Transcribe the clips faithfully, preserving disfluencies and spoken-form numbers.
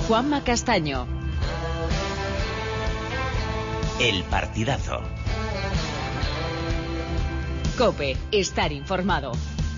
Juanma Castaño. El partidazo. COPE, estar informado.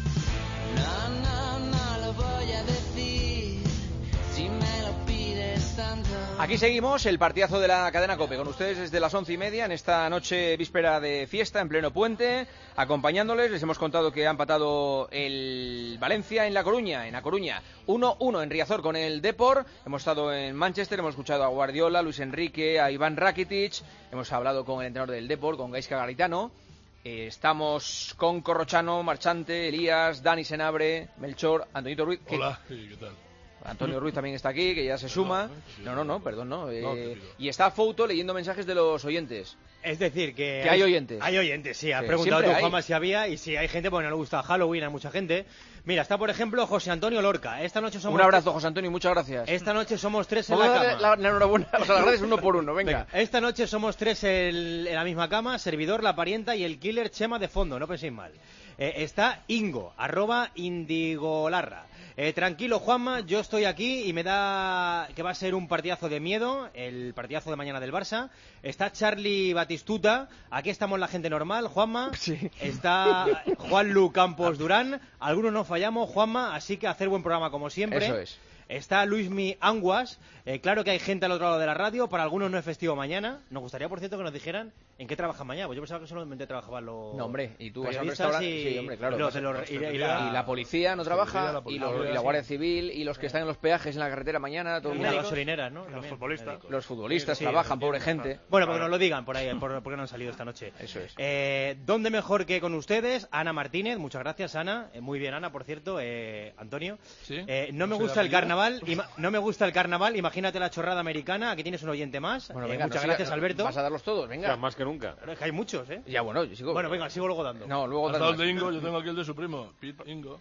No, no, no lo voy a decir si me lo pides tanto. Aquí seguimos, el partidazo de la cadena COPE, con ustedes desde las once y media en esta noche víspera de fiesta, en pleno puente, acompañándoles. Les hemos contado que ha empatado el Valencia en La Coruña, en A Coruña, uno uno en Riazor con el Depor. Hemos estado en Manchester, hemos escuchado a Guardiola, Luis Enrique, a Iván Rakitic, hemos hablado con el entrenador del Depor, con Gaizka Garitano. Eh, estamos con Corrochano, Marchante, Elías, Dani Senabre, Melchor, Antonito Ruiz. Que... Hola, ¿qué tal? Antonio Ruiz también está aquí, que ya se suma. No, no, no, perdón, no. Eh, No, y está Fouto leyendo mensajes de los oyentes. Es decir, que... Que hay oyentes. Hay oyentes, sí. Has Sí, preguntado siempre tú, hay. Juanma, si había, y si hay gente, porque no le gusta Halloween, hay mucha gente. Mira, está, por ejemplo, José Antonio Lorca. Esta noche somos... Un abrazo, José Antonio, y muchas gracias. Esta noche somos tres en Vamos la a darle cama. la, la enhorabuena, o sea, las gracias uno por uno, venga. Venga, esta noche somos tres en, en la misma cama, servidor, la parienta y el killer Chema de fondo, no penséis mal. Eh, está Ingo, arroba Indigolarra. Eh, tranquilo, Juanma, yo estoy aquí y me da que va a ser un partidazo de miedo, el partidazo de mañana del Barça. Está Charlie Batistuta, aquí estamos la gente normal, Juanma. Sí. Está Juanlu Campos Durán, algunos no fallamos, Juanma, así que hacer buen programa como siempre. Eso es. Está Luismi Anguas, eh, claro que hay gente al otro lado de la radio, para algunos no es festivo mañana. Nos gustaría, por cierto, que nos dijeran en qué trabajan mañana, pues yo pensaba que solamente trabajaban los... No, hombre, y tú vas al periodistas restaurante... y- Sí, hombre, claro. y los de los- Los y- y la- hostelería. Y la policía no trabaja, la y, policía, los- y la sí. Guardia Civil, y los que están en los peajes en la carretera mañana, todo el y las mundo. gasolineras, ¿no? Los También, futbolistas. médicos. Los futbolistas Sí, trabajan, sí, pobre sí, gente. está. Bueno, porque nos lo digan por ahí, por, porque no han salido esta noche. Eso es. Eh, ¿Dónde mejor que con ustedes? Ana Martínez, muchas gracias, Ana. Eh, muy bien, Ana, por cierto. Eh, Antonio. Sí. Eh, no me ¿No sé gusta el el carnaval. ima- no me gusta el carnaval. Imagínate la chorrada americana. Aquí tienes un oyente más. Bueno, Eh, venga, muchas no gracias, siga- Alberto. Vas a darlos todos, O sea, venga. más que nunca. Pero es que hay muchos, ¿eh? Ya, bueno, yo sigo... Bueno, venga, sigo luego dando. No, luego Hasta das el de más. Ingo, yo tengo aquí el de su primo, Pete Ingo.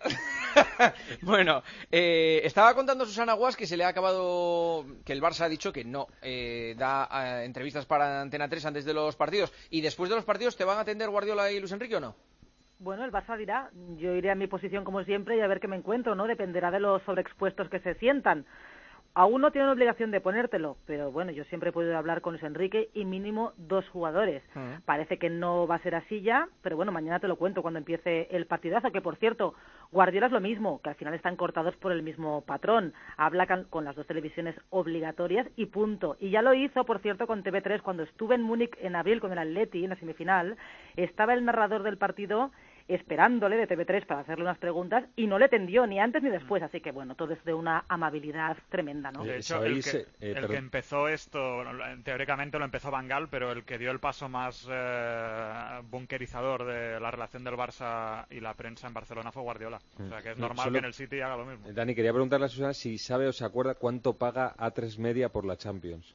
Bueno, eh, estaba contando Susana Guas que se le ha acabado, que el Barça ha dicho que no eh, da eh, entrevistas para Antena tres antes de los partidos. ¿Y después de los partidos te van a atender Guardiola y Luis Enrique o no? Bueno, el Barça dirá, yo iré a mi posición como siempre y a ver qué me encuentro, ¿no? Dependerá de los sobreexpuestos que se sientan. Aún no tienen obligación de ponértelo, pero bueno, yo siempre he podido hablar con Luis Enrique y mínimo dos jugadores. Mm. Parece que no va a ser así ya, pero bueno, mañana te lo cuento cuando empiece el partidazo, que por cierto, Guardiola es lo mismo, que al final están cortados por el mismo patrón. Habla can- con las dos televisiones obligatorias y punto. Y ya lo hizo, por cierto, con T V tres cuando estuve en Múnich en abril con el Atleti en la semifinal. Estaba el narrador del partido esperándole de T V tres para hacerle unas preguntas y no le tendió ni antes ni después, así que bueno, todo es de una amabilidad tremenda, ¿no? Oye, De hecho, el ¿sabéis, que, eh, eh, el perdón. que empezó esto, bueno, lo- teóricamente lo empezó Van Gaal, pero el que dio el paso más eh, bunkerizador de la relación del Barça y la prensa en Barcelona fue Guardiola. O sea que es No, normal solo- que en el City haga lo mismo. Eh, Dani, quería preguntarle a Susana si sabe o se acuerda cuánto paga A tres Media por la Champions.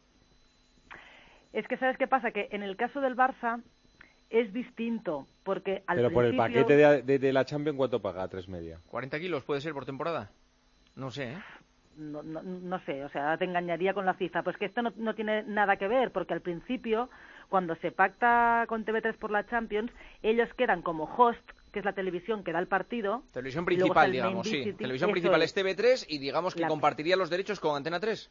Es que ¿sabes qué pasa? Que en el caso del Barça es distinto, porque al Pero por el principio... paquete de, de- de la Champions, ¿cuánto paga A tres Media? ¿cuarenta kilos puede ser por temporada? No sé, ¿eh? No, no, no sé, o sea, te engañaría con la cifra. Pues que esto no, no tiene nada que ver, porque al principio, cuando se pacta con T V tres por la Champions, ellos quedan como host, que es la televisión que da el partido. Televisión y luego principal, está el main digamos, sí. visiting, Televisión eso principal es. es T V tres y digamos que La- compartiría los derechos con Antena tres.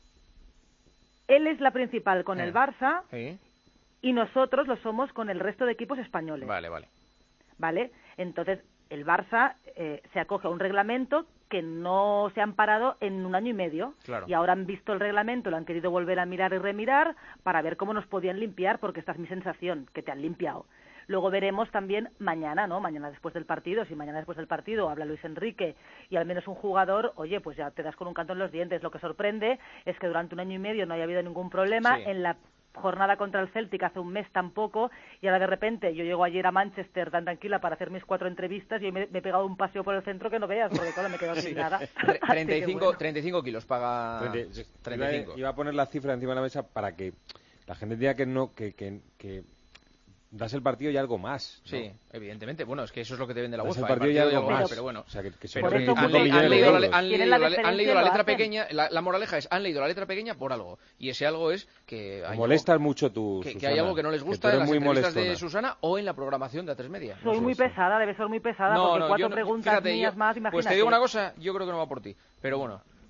Él es la principal con Eh. el Barça Sí. y nosotros lo somos con el resto de equipos españoles. Vale, vale. ¿Vale? Entonces, el Barça eh, se acoge a un reglamento que no se han parado en un año y medio. Claro. Y ahora han visto el reglamento, lo han querido volver a mirar y remirar para ver cómo nos podían limpiar, porque esta es mi sensación, que te han limpiado. Luego veremos también mañana, ¿no? Mañana después del partido, si mañana después del partido habla Luis Enrique y al menos un jugador, oye, pues ya te das con un canto en los dientes. Lo que sorprende es que durante un año y medio no haya habido ningún problema. Sí. En la jornada contra el Celtic hace un mes tampoco, y ahora de repente yo llego ayer a Manchester tan tranquila para hacer mis cuatro entrevistas y hoy me, me he pegado un paseo por el centro que no veas, porque claro, me he quedado sin nada. Tre- Así treinta y que cinco, bueno. treinta y cinco kilos paga... Treinta- treinta y cinco. Iba, iba a poner la cifra encima de la mesa para que la gente diga que no, que, que, que das el partido y algo más. ¿no? Sí, evidentemente. Bueno, es que eso es lo que te vende la Das UEFA. el partido y algo más, más. pero bueno. O sea, que, que Pero son Por eso han, muchos le- han millones de leído, la, euros. han leído Tienen la la- han deferencia leído y la lo letra hacen. pequeña. La, la moraleja es, han leído la letra pequeña por algo. Y ese algo es que hay, Molestas algo, mucho tú, que, que Susana, hay algo que no les tú gusta eres en las muy entrevistas de molestona. Susana o en la programación de A tres Media. Soy No muy sé, sí. pesada, debe ser muy pesada, No, porque no, cuatro yo no- preguntas fíjate, mías yo- más, imagínate. Pues te digo una cosa, yo creo que no va por ti. Pero bueno,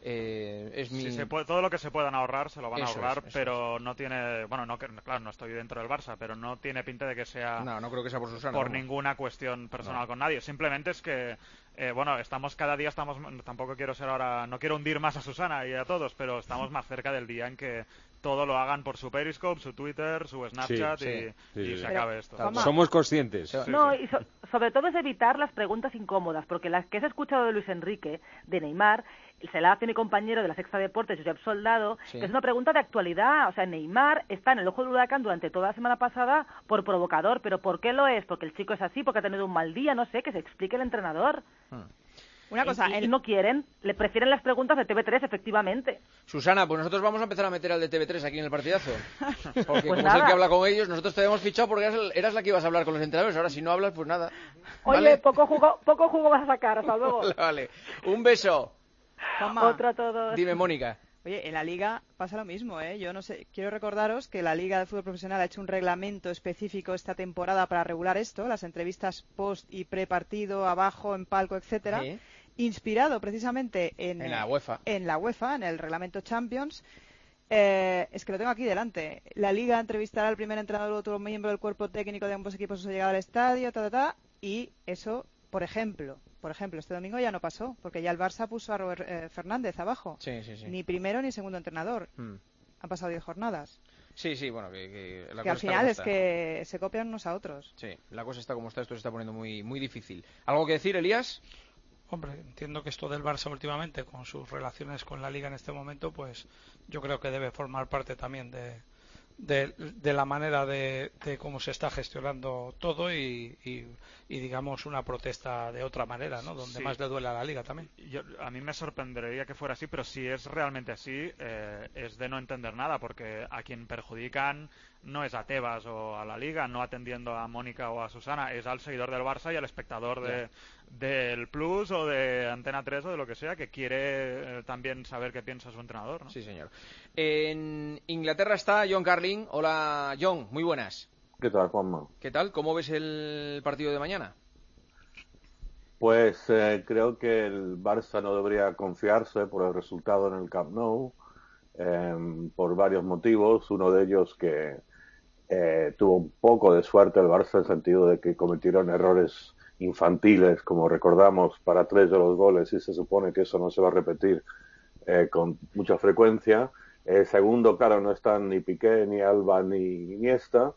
Eh, es mi... Sí, se puede, todo lo que se puedan ahorrar se lo van Eso a ahorrar, es, eso pero no tiene, bueno, no que- claro, no estoy dentro del Barça, pero no tiene pinta de que sea No, no creo que sea por Susana. por vamos. ninguna cuestión personal No. con nadie. Simplemente es que, eh, bueno, estamos cada día estamos, tampoco quiero ser ahora, no quiero hundir más a Susana y a todos, pero estamos más cerca del día en que todo lo hagan por su Periscope, su Twitter, su Snapchat Sí, y, sí, sí, y sí. se Pero, acabe esto. Juanma, Somos conscientes. Sí, No, sí. y so- sobre todo es evitar las preguntas incómodas, porque las que has escuchado de Luis Enrique, de Neymar, se la hace mi compañero de la Sexta Deportes, Josep Soldado, Sí. que es una pregunta de actualidad. O sea, Neymar está en el ojo del huracán durante toda la semana pasada por provocador, pero ¿por qué lo es? Porque el chico es así, porque ha tenido un mal día, no sé, que se explique el entrenador. Una cosa, y, y el- no quieren, le prefieren las preguntas de T V tres, efectivamente. Susana, pues nosotros vamos a empezar a meter al de T V tres aquí en el partidazo. Porque Pues como es el nada. que habla con ellos, nosotros te habíamos fichado porque eras, el- eras la que ibas a hablar con los entrenadores. Ahora, si no hablas, pues nada. Oye, ¿Vale? poco jugo, poco jugo vas a sacar, hasta luego. Vale, vale. Un beso. Juanma, Otro a todos. Dime, Mónica. oye, en la Liga pasa lo mismo, ¿eh? Yo no sé, quiero recordaros que la Liga de Fútbol Profesional ha hecho un reglamento específico esta temporada para regular esto, las entrevistas post y pre-partido, abajo, en palco, etcétera, Sí. inspirado precisamente en, En la UEFA. en la UEFA, en el reglamento Champions. Eh, es que lo tengo aquí delante. La Liga entrevistará al primer entrenador u otro miembro del cuerpo técnico de ambos equipos a su llegada al estadio, ta, ta, ta, y eso, por ejemplo, por ejemplo, este domingo ya no pasó, porque ya el Barça puso a Robert eh, Fernández abajo. Sí, sí, sí. Ni primero ni segundo entrenador. Mm. Han pasado diez jornadas. Sí, sí, bueno, que, que la que cosa al está final como es está. que se copian unos a otros. Sí, la cosa está como está, esto se está poniendo muy, muy difícil. ¿Algo que decir, Elías? Hombre, entiendo que esto del Barça últimamente, con sus relaciones con la Liga en este momento, pues yo creo que debe formar parte también de, de, de la manera de, de cómo se está gestionando todo y, y, y, digamos, una protesta de otra manera, ¿no? Donde Sí. más le duele a la Liga también. Yo, a mí me sorprendería que fuera así, pero si es realmente así, eh, es de no entender nada, porque a quien perjudican no es a Tebas o a la Liga, no atendiendo a Mónica o a Susana, es al seguidor del Barça y al espectador de, del Plus o de Antena tres o de lo que sea, que quiere eh, también saber qué piensa su entrenador, ¿no? Sí, señor. En Inglaterra está John Carlin. Hola, John, muy buenas. ¿Qué tal, Juanma? ¿Qué tal? ¿Cómo ves el partido de mañana? Pues eh, creo que el Barça no debería confiarse por el resultado en el Camp Nou, eh, por varios motivos. Uno de ellos que eh, tuvo un poco de suerte el Barça en el sentido de que cometieron errores infantiles, como recordamos, para tres de los goles, y se supone que eso no se va a repetir eh, con mucha frecuencia. Eh, segundo, claro, no están ni Piqué, ni Alba, ni Iniesta.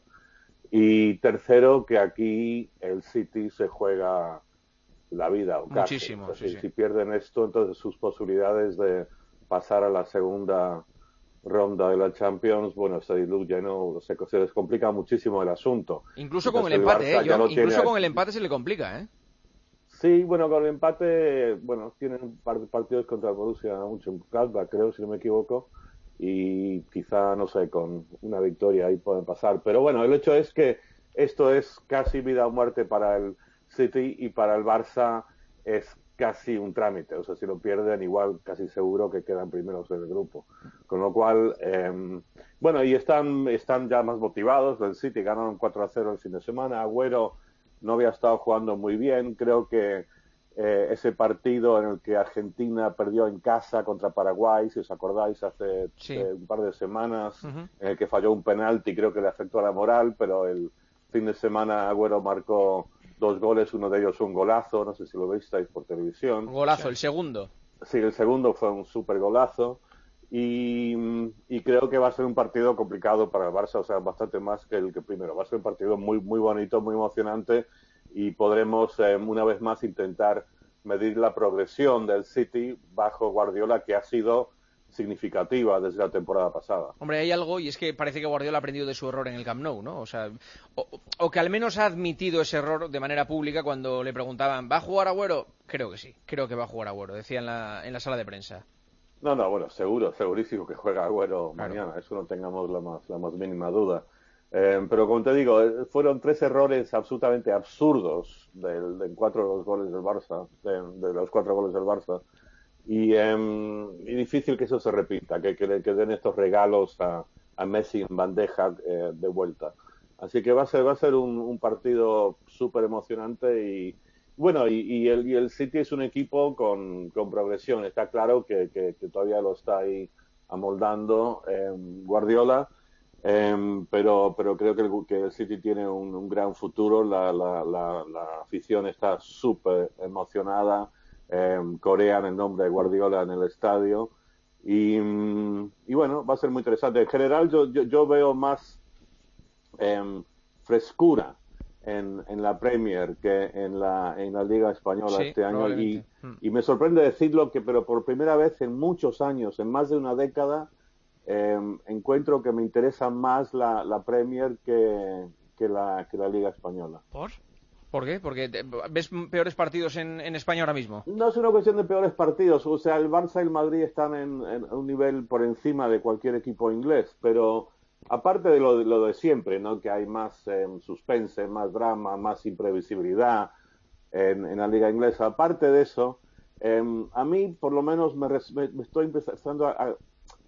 Y tercero, que aquí el City se juega la vida o casi. Muchísimo, Es sí, decir, sí. si pierden esto, entonces sus posibilidades de pasar a la segunda ronda de la Champions, bueno, se diluye, ¿no? Se, se descomplica muchísimo el asunto. Incluso con el Entonces, empate, Barça ¿eh? ya John? no tiene Incluso a- con el empate se le complica, ¿eh? Sí, bueno, con el empate, bueno, tienen un par de partidos contra el Borussia Mönchengladbach, creo, si no me equivoco, y quizá, no sé, con una victoria ahí pueden pasar. Pero bueno, el hecho es que esto es casi vida o muerte para el City y para el Barça es casi un trámite. O sea, si lo pierden, igual casi seguro que quedan primeros del grupo. Con lo cual, eh, bueno, y están, están ya más motivados. El City ganaron cuatro a cero el fin de semana. Agüero no había estado jugando muy bien. Creo que eh, ese partido en el que Argentina perdió en casa contra Paraguay, si os acordáis, hace Sí. eh, un par de semanas, Ujú. en el que falló un penalti, creo que le afectó a la moral, pero el fin de semana Agüero marcó dos goles, uno de ellos un golazo, no sé si lo visteis por televisión. Golazo, el segundo. Sí, el segundo fue un súper golazo. Y, y creo que va a ser un partido complicado para el Barça, o sea, bastante más que el que primero. Va a ser un partido muy muy bonito, muy emocionante, y podremos eh, una vez más intentar medir la progresión del City bajo Guardiola, que ha sido significativa desde la temporada pasada. Hombre, hay algo, y es que parece que Guardiola ha aprendido de su error en el Camp Nou, ¿no? O sea, o, o que al menos ha admitido ese error de manera pública cuando le preguntaban, ¿va a jugar Agüero? Creo que sí, creo que va a jugar Agüero, decía en la, en la sala de prensa. No, no, bueno, seguro, segurísimo que juega Agüero Claro. mañana, eso no tengamos la más, la más mínima duda. Eh, pero como te digo, eh, fueron tres errores absolutamente absurdos del, de cuatro de los goles del Barça, de, de los cuatro goles del Barça, y, eh, y difícil que eso se repita, que, que le que den estos regalos a, a Messi en bandeja eh, de vuelta. Así que va a ser, va a ser un, un partido súper emocionante y, bueno, y, y, el, y el City es un equipo con, con progresión. Está claro que, que, que todavía lo está ahí amoldando eh, Guardiola, eh, pero, pero creo que el, que el City tiene un, un gran futuro. La, la, la, la afición está súper emocionada. Eh, corean el nombre de Guardiola en el estadio. Y, y bueno, va a ser muy interesante. En general, yo, yo, yo veo más eh, frescura en, en la Premier que en la, en la Liga Española Sí, este año. Y, mm. y me sorprende decirlo, que pero por primera vez en muchos años, en más de una década, eh, encuentro que me interesa más la, la Premier que, que, la, que la Liga Española. ¿Por? ¿Por qué? Porque te- ves peores partidos en, en España ahora mismo. No es una cuestión de peores partidos, o sea, el Barça y el Madrid están en, en un nivel por encima de cualquier equipo inglés, pero aparte de lo, de lo de siempre, ¿no? Que hay más eh, suspense, más drama, más imprevisibilidad en, en la liga inglesa, aparte de eso, eh, a mí por lo menos me, res- me- me estoy empezando a, a-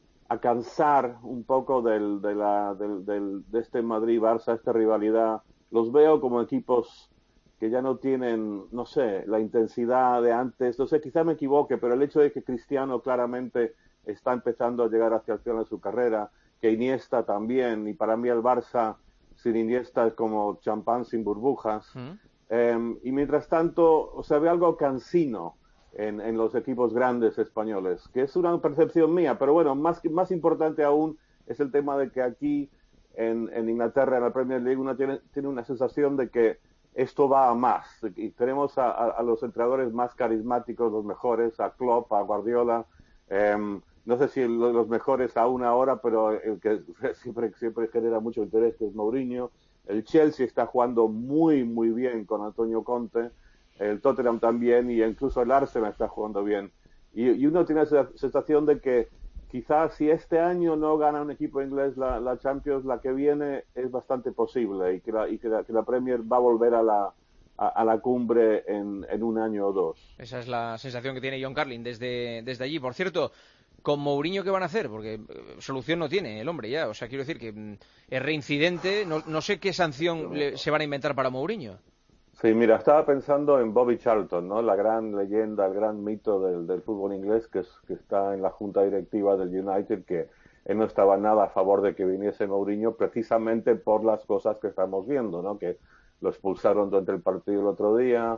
a cansar un poco del, de, la, del, del- de este Madrid-Barça, esta rivalidad. Los veo como equipos que ya no tienen, no sé, la intensidad de antes. No sé, quizá me equivoque, pero el hecho de que Cristiano claramente está empezando a llegar hacia el final de su carrera, que Iniesta también, y para mí el Barça sin Iniesta es como champán sin burbujas. Mm. Eh, y mientras tanto, o sea, veo algo cansino en, en los equipos grandes españoles, que es una percepción mía, pero bueno, más, más importante aún es el tema de que aquí en, en Inglaterra, en la Premier League, uno tiene, tiene una sensación de que esto va a más. Y tenemos a, a, a los entrenadores más carismáticos, los mejores, a Klopp, a Guardiola. Eh, no sé si lo- los mejores aún ahora, pero el que siempre, siempre genera mucho interés, que es Mourinho. El Chelsea está jugando muy, muy bien con Antonio Conte. El Tottenham también, y incluso el Arsenal está jugando bien. Y, y uno tiene esa sensación de que quizás si este año no gana un equipo inglés la, la Champions, la que viene es bastante posible, y que la, y que la, que la Premier va a volver a la, a, a la cumbre en, en un año o dos. Esa es la sensación que tiene John Carlin desde, desde allí. Por cierto, ¿con Mourinho qué van a hacer? Porque eh, solución no tiene el hombre ya. O sea, quiero decir que mm, es reincidente. No, no sé qué sanción le- se van a inventar para Mourinho. Sí, mira, estaba pensando en Bobby Charlton, ¿no? La gran leyenda, el gran mito del, del fútbol inglés, que, es, que está en la junta directiva del United, que él no estaba nada a favor de que viniese Mourinho, precisamente por las cosas que estamos viendo, ¿no? Que lo expulsaron durante el partido el otro día,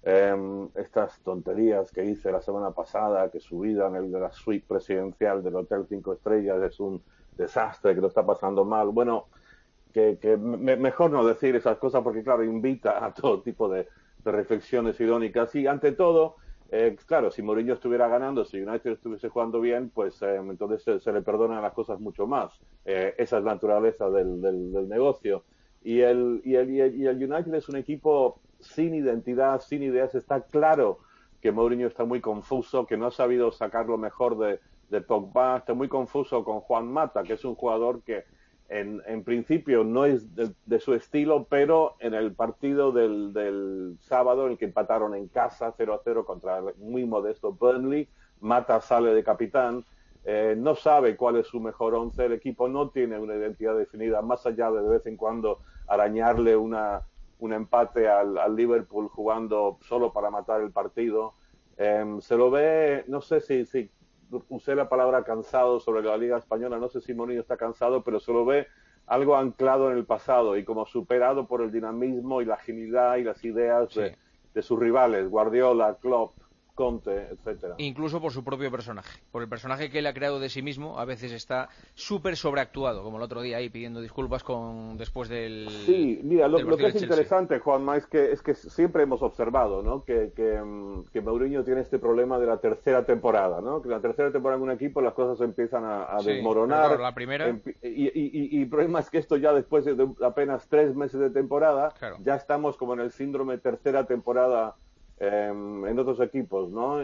eh, estas tonterías que hice la semana pasada, que su vida en el de la suite presidencial del Hotel Cinco Estrellas es un desastre, que lo está pasando mal. Bueno, que, que me, mejor no decir esas cosas, porque claro, invita a todo tipo de, de reflexiones irónicas. Y ante todo, eh, claro, si Mourinho estuviera ganando, si United estuviese jugando bien, pues eh, entonces se, se le perdonan las cosas mucho más. Eh, esa es la naturaleza del, del, del negocio. Y el, y, el, y, el, y el United es un equipo sin identidad, sin ideas. Está claro que Mourinho está muy confuso, que no ha sabido sacar lo mejor de, de Pogba. Está muy confuso con Juan Mata, que es un jugador que En, en principio no es de, de su estilo, pero en el partido del, del sábado, en el que empataron en casa cero a cero contra el muy modesto Burnley, Mata sale de capitán, eh, no sabe cuál es su mejor once, el equipo no tiene una identidad definida, más allá de de vez en cuando arañarle una, un empate al, al Liverpool jugando solo para matar el partido. Eh, se lo ve, no sé si... si usé la palabra cansado sobre la Liga Española, no sé si Mourinho está cansado, pero se lo ve algo anclado en el pasado y como superado por el dinamismo y la agilidad y las ideas Sí. de, de sus rivales, Guardiola, Klopp, Conte, etcétera. Incluso por su propio personaje. Por el personaje que él ha creado de sí mismo, a veces está súper sobreactuado, como el otro día ahí pidiendo disculpas con después del. Sí, mira, lo, del lo que partido es del Chelsea. interesante, Juanma, es que, es que siempre hemos observado, ¿no? Que, que, mm, que Mourinho tiene este problema de la tercera temporada, ¿no? Que la tercera temporada en un equipo las cosas empiezan a, a Sí, pero desmoronar. claro, la primera. Empi- Y, y, y, y el problema es que esto ya después de apenas tres meses de temporada, Claro. ya estamos como en el síndrome tercera temporada eh, en otros equipos, ¿no? Y,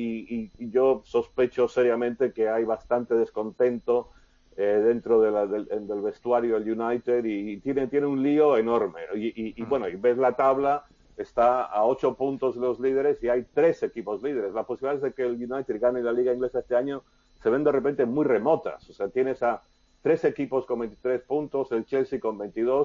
y, y yo sospecho seriamente que hay bastante descontento eh, dentro de la, del, del vestuario del United, y, y tiene, tiene un lío enorme. Y, y, y bueno, y ves la tabla, está a ocho puntos de los líderes y hay tres equipos líderes. Las posibilidades de que el United gane la Liga Inglesa este año se ven de repente muy remotas. O sea, tienes a tres equipos con veintitrés puntos, el Chelsea con veintidós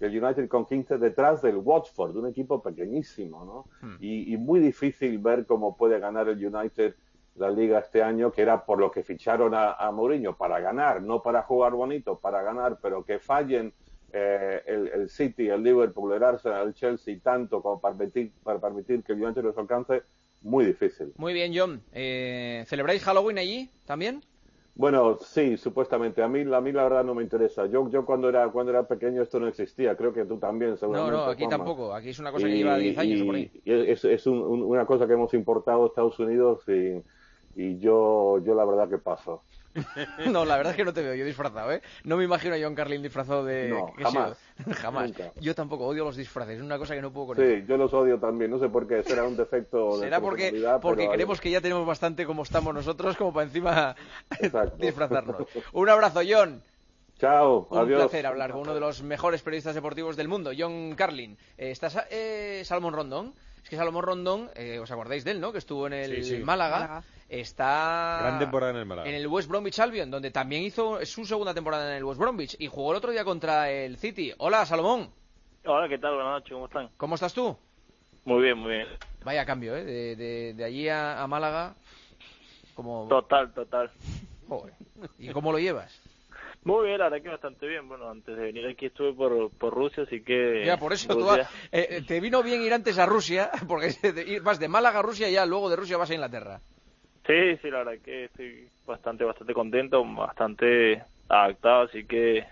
el United con quince detrás del Watford, un equipo pequeñísimo, ¿no? Hmm. Y, y muy difícil ver cómo puede ganar el United la Liga este año, que era por lo que ficharon a, a Mourinho, para ganar, no para jugar bonito, para ganar, pero que fallen eh, el, el City, el Liverpool, el Arsenal, el Chelsea, tanto como para permitir, para permitir que el United los alcance, muy difícil. Muy bien, John. Eh, ¿Celebráis Halloween allí también? Bueno, sí, supuestamente. A mí, a mí la verdad no me interesa. Yo, yo cuando era cuando era pequeño esto no existía. Creo que tú también, seguramente. No, no, aquí Juanma. Tampoco. Aquí es una cosa que y, lleva diez años y, o por ahí. Y es es un, un, una cosa que hemos importado a Estados Unidos y, y yo, yo la verdad que paso. No, la verdad es que no te veo yo disfrazado, ¿eh? No me imagino a John Carlin disfrazado de... No, jamás. Jamás. Nunca. Yo tampoco odio los disfraces, es una cosa que no puedo con ello. Sí, yo los odio también, no sé por qué, será un defecto de Será porque, porque creemos hay... que ya tenemos bastante como estamos nosotros, como para encima disfrazarnos. Un abrazo, John. Chao, un adiós. Un placer hablar con uno de los mejores periodistas deportivos del mundo, John Carlin. Eh, ¿Está eh, Salomón Rondón? Es que Salomón Rondón, eh, ¿os acordáis de él, no? Que estuvo en el sí, sí. Málaga. Málaga. Está gran temporada en el Málaga. En el West Bromwich Albion, donde también hizo su segunda temporada en el West Bromwich y jugó el otro día contra el City. Hola, Salomón. Hola, ¿qué tal? Buenas noches, ¿cómo están? ¿Cómo estás tú? Muy bien, muy bien. Vaya cambio, ¿eh? De, de, de allí a, a Málaga. Como... Total, total. Joder. ¿Y cómo lo llevas? Muy bien, la verdad que bastante bien. Bueno, antes de venir aquí estuve por, por Rusia, así que... Ya, por eso Rusia... tú vas, eh, te vino bien ir antes a Rusia, porque vas de Málaga a Rusia y ya luego de Rusia vas a Inglaterra. Sí, sí, la verdad que estoy bastante, bastante contento, bastante adaptado, así que...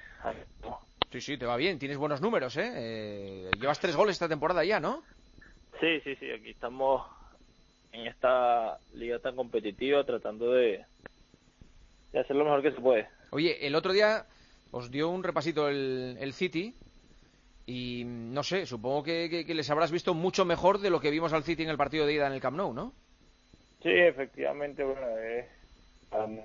Sí, sí, te va bien, tienes buenos números, ¿eh? eh llevas tres goles esta temporada ya, ¿no? Sí, sí, sí, aquí estamos en esta liga tan competitiva tratando de, de hacer lo mejor que se puede. Oye, el otro día os dio un repasito el, el City y no sé, supongo que, que, que les habrás visto mucho mejor de lo que vimos al City en el partido de ida en el Camp Nou, ¿no? Sí, efectivamente, bueno, eh, um...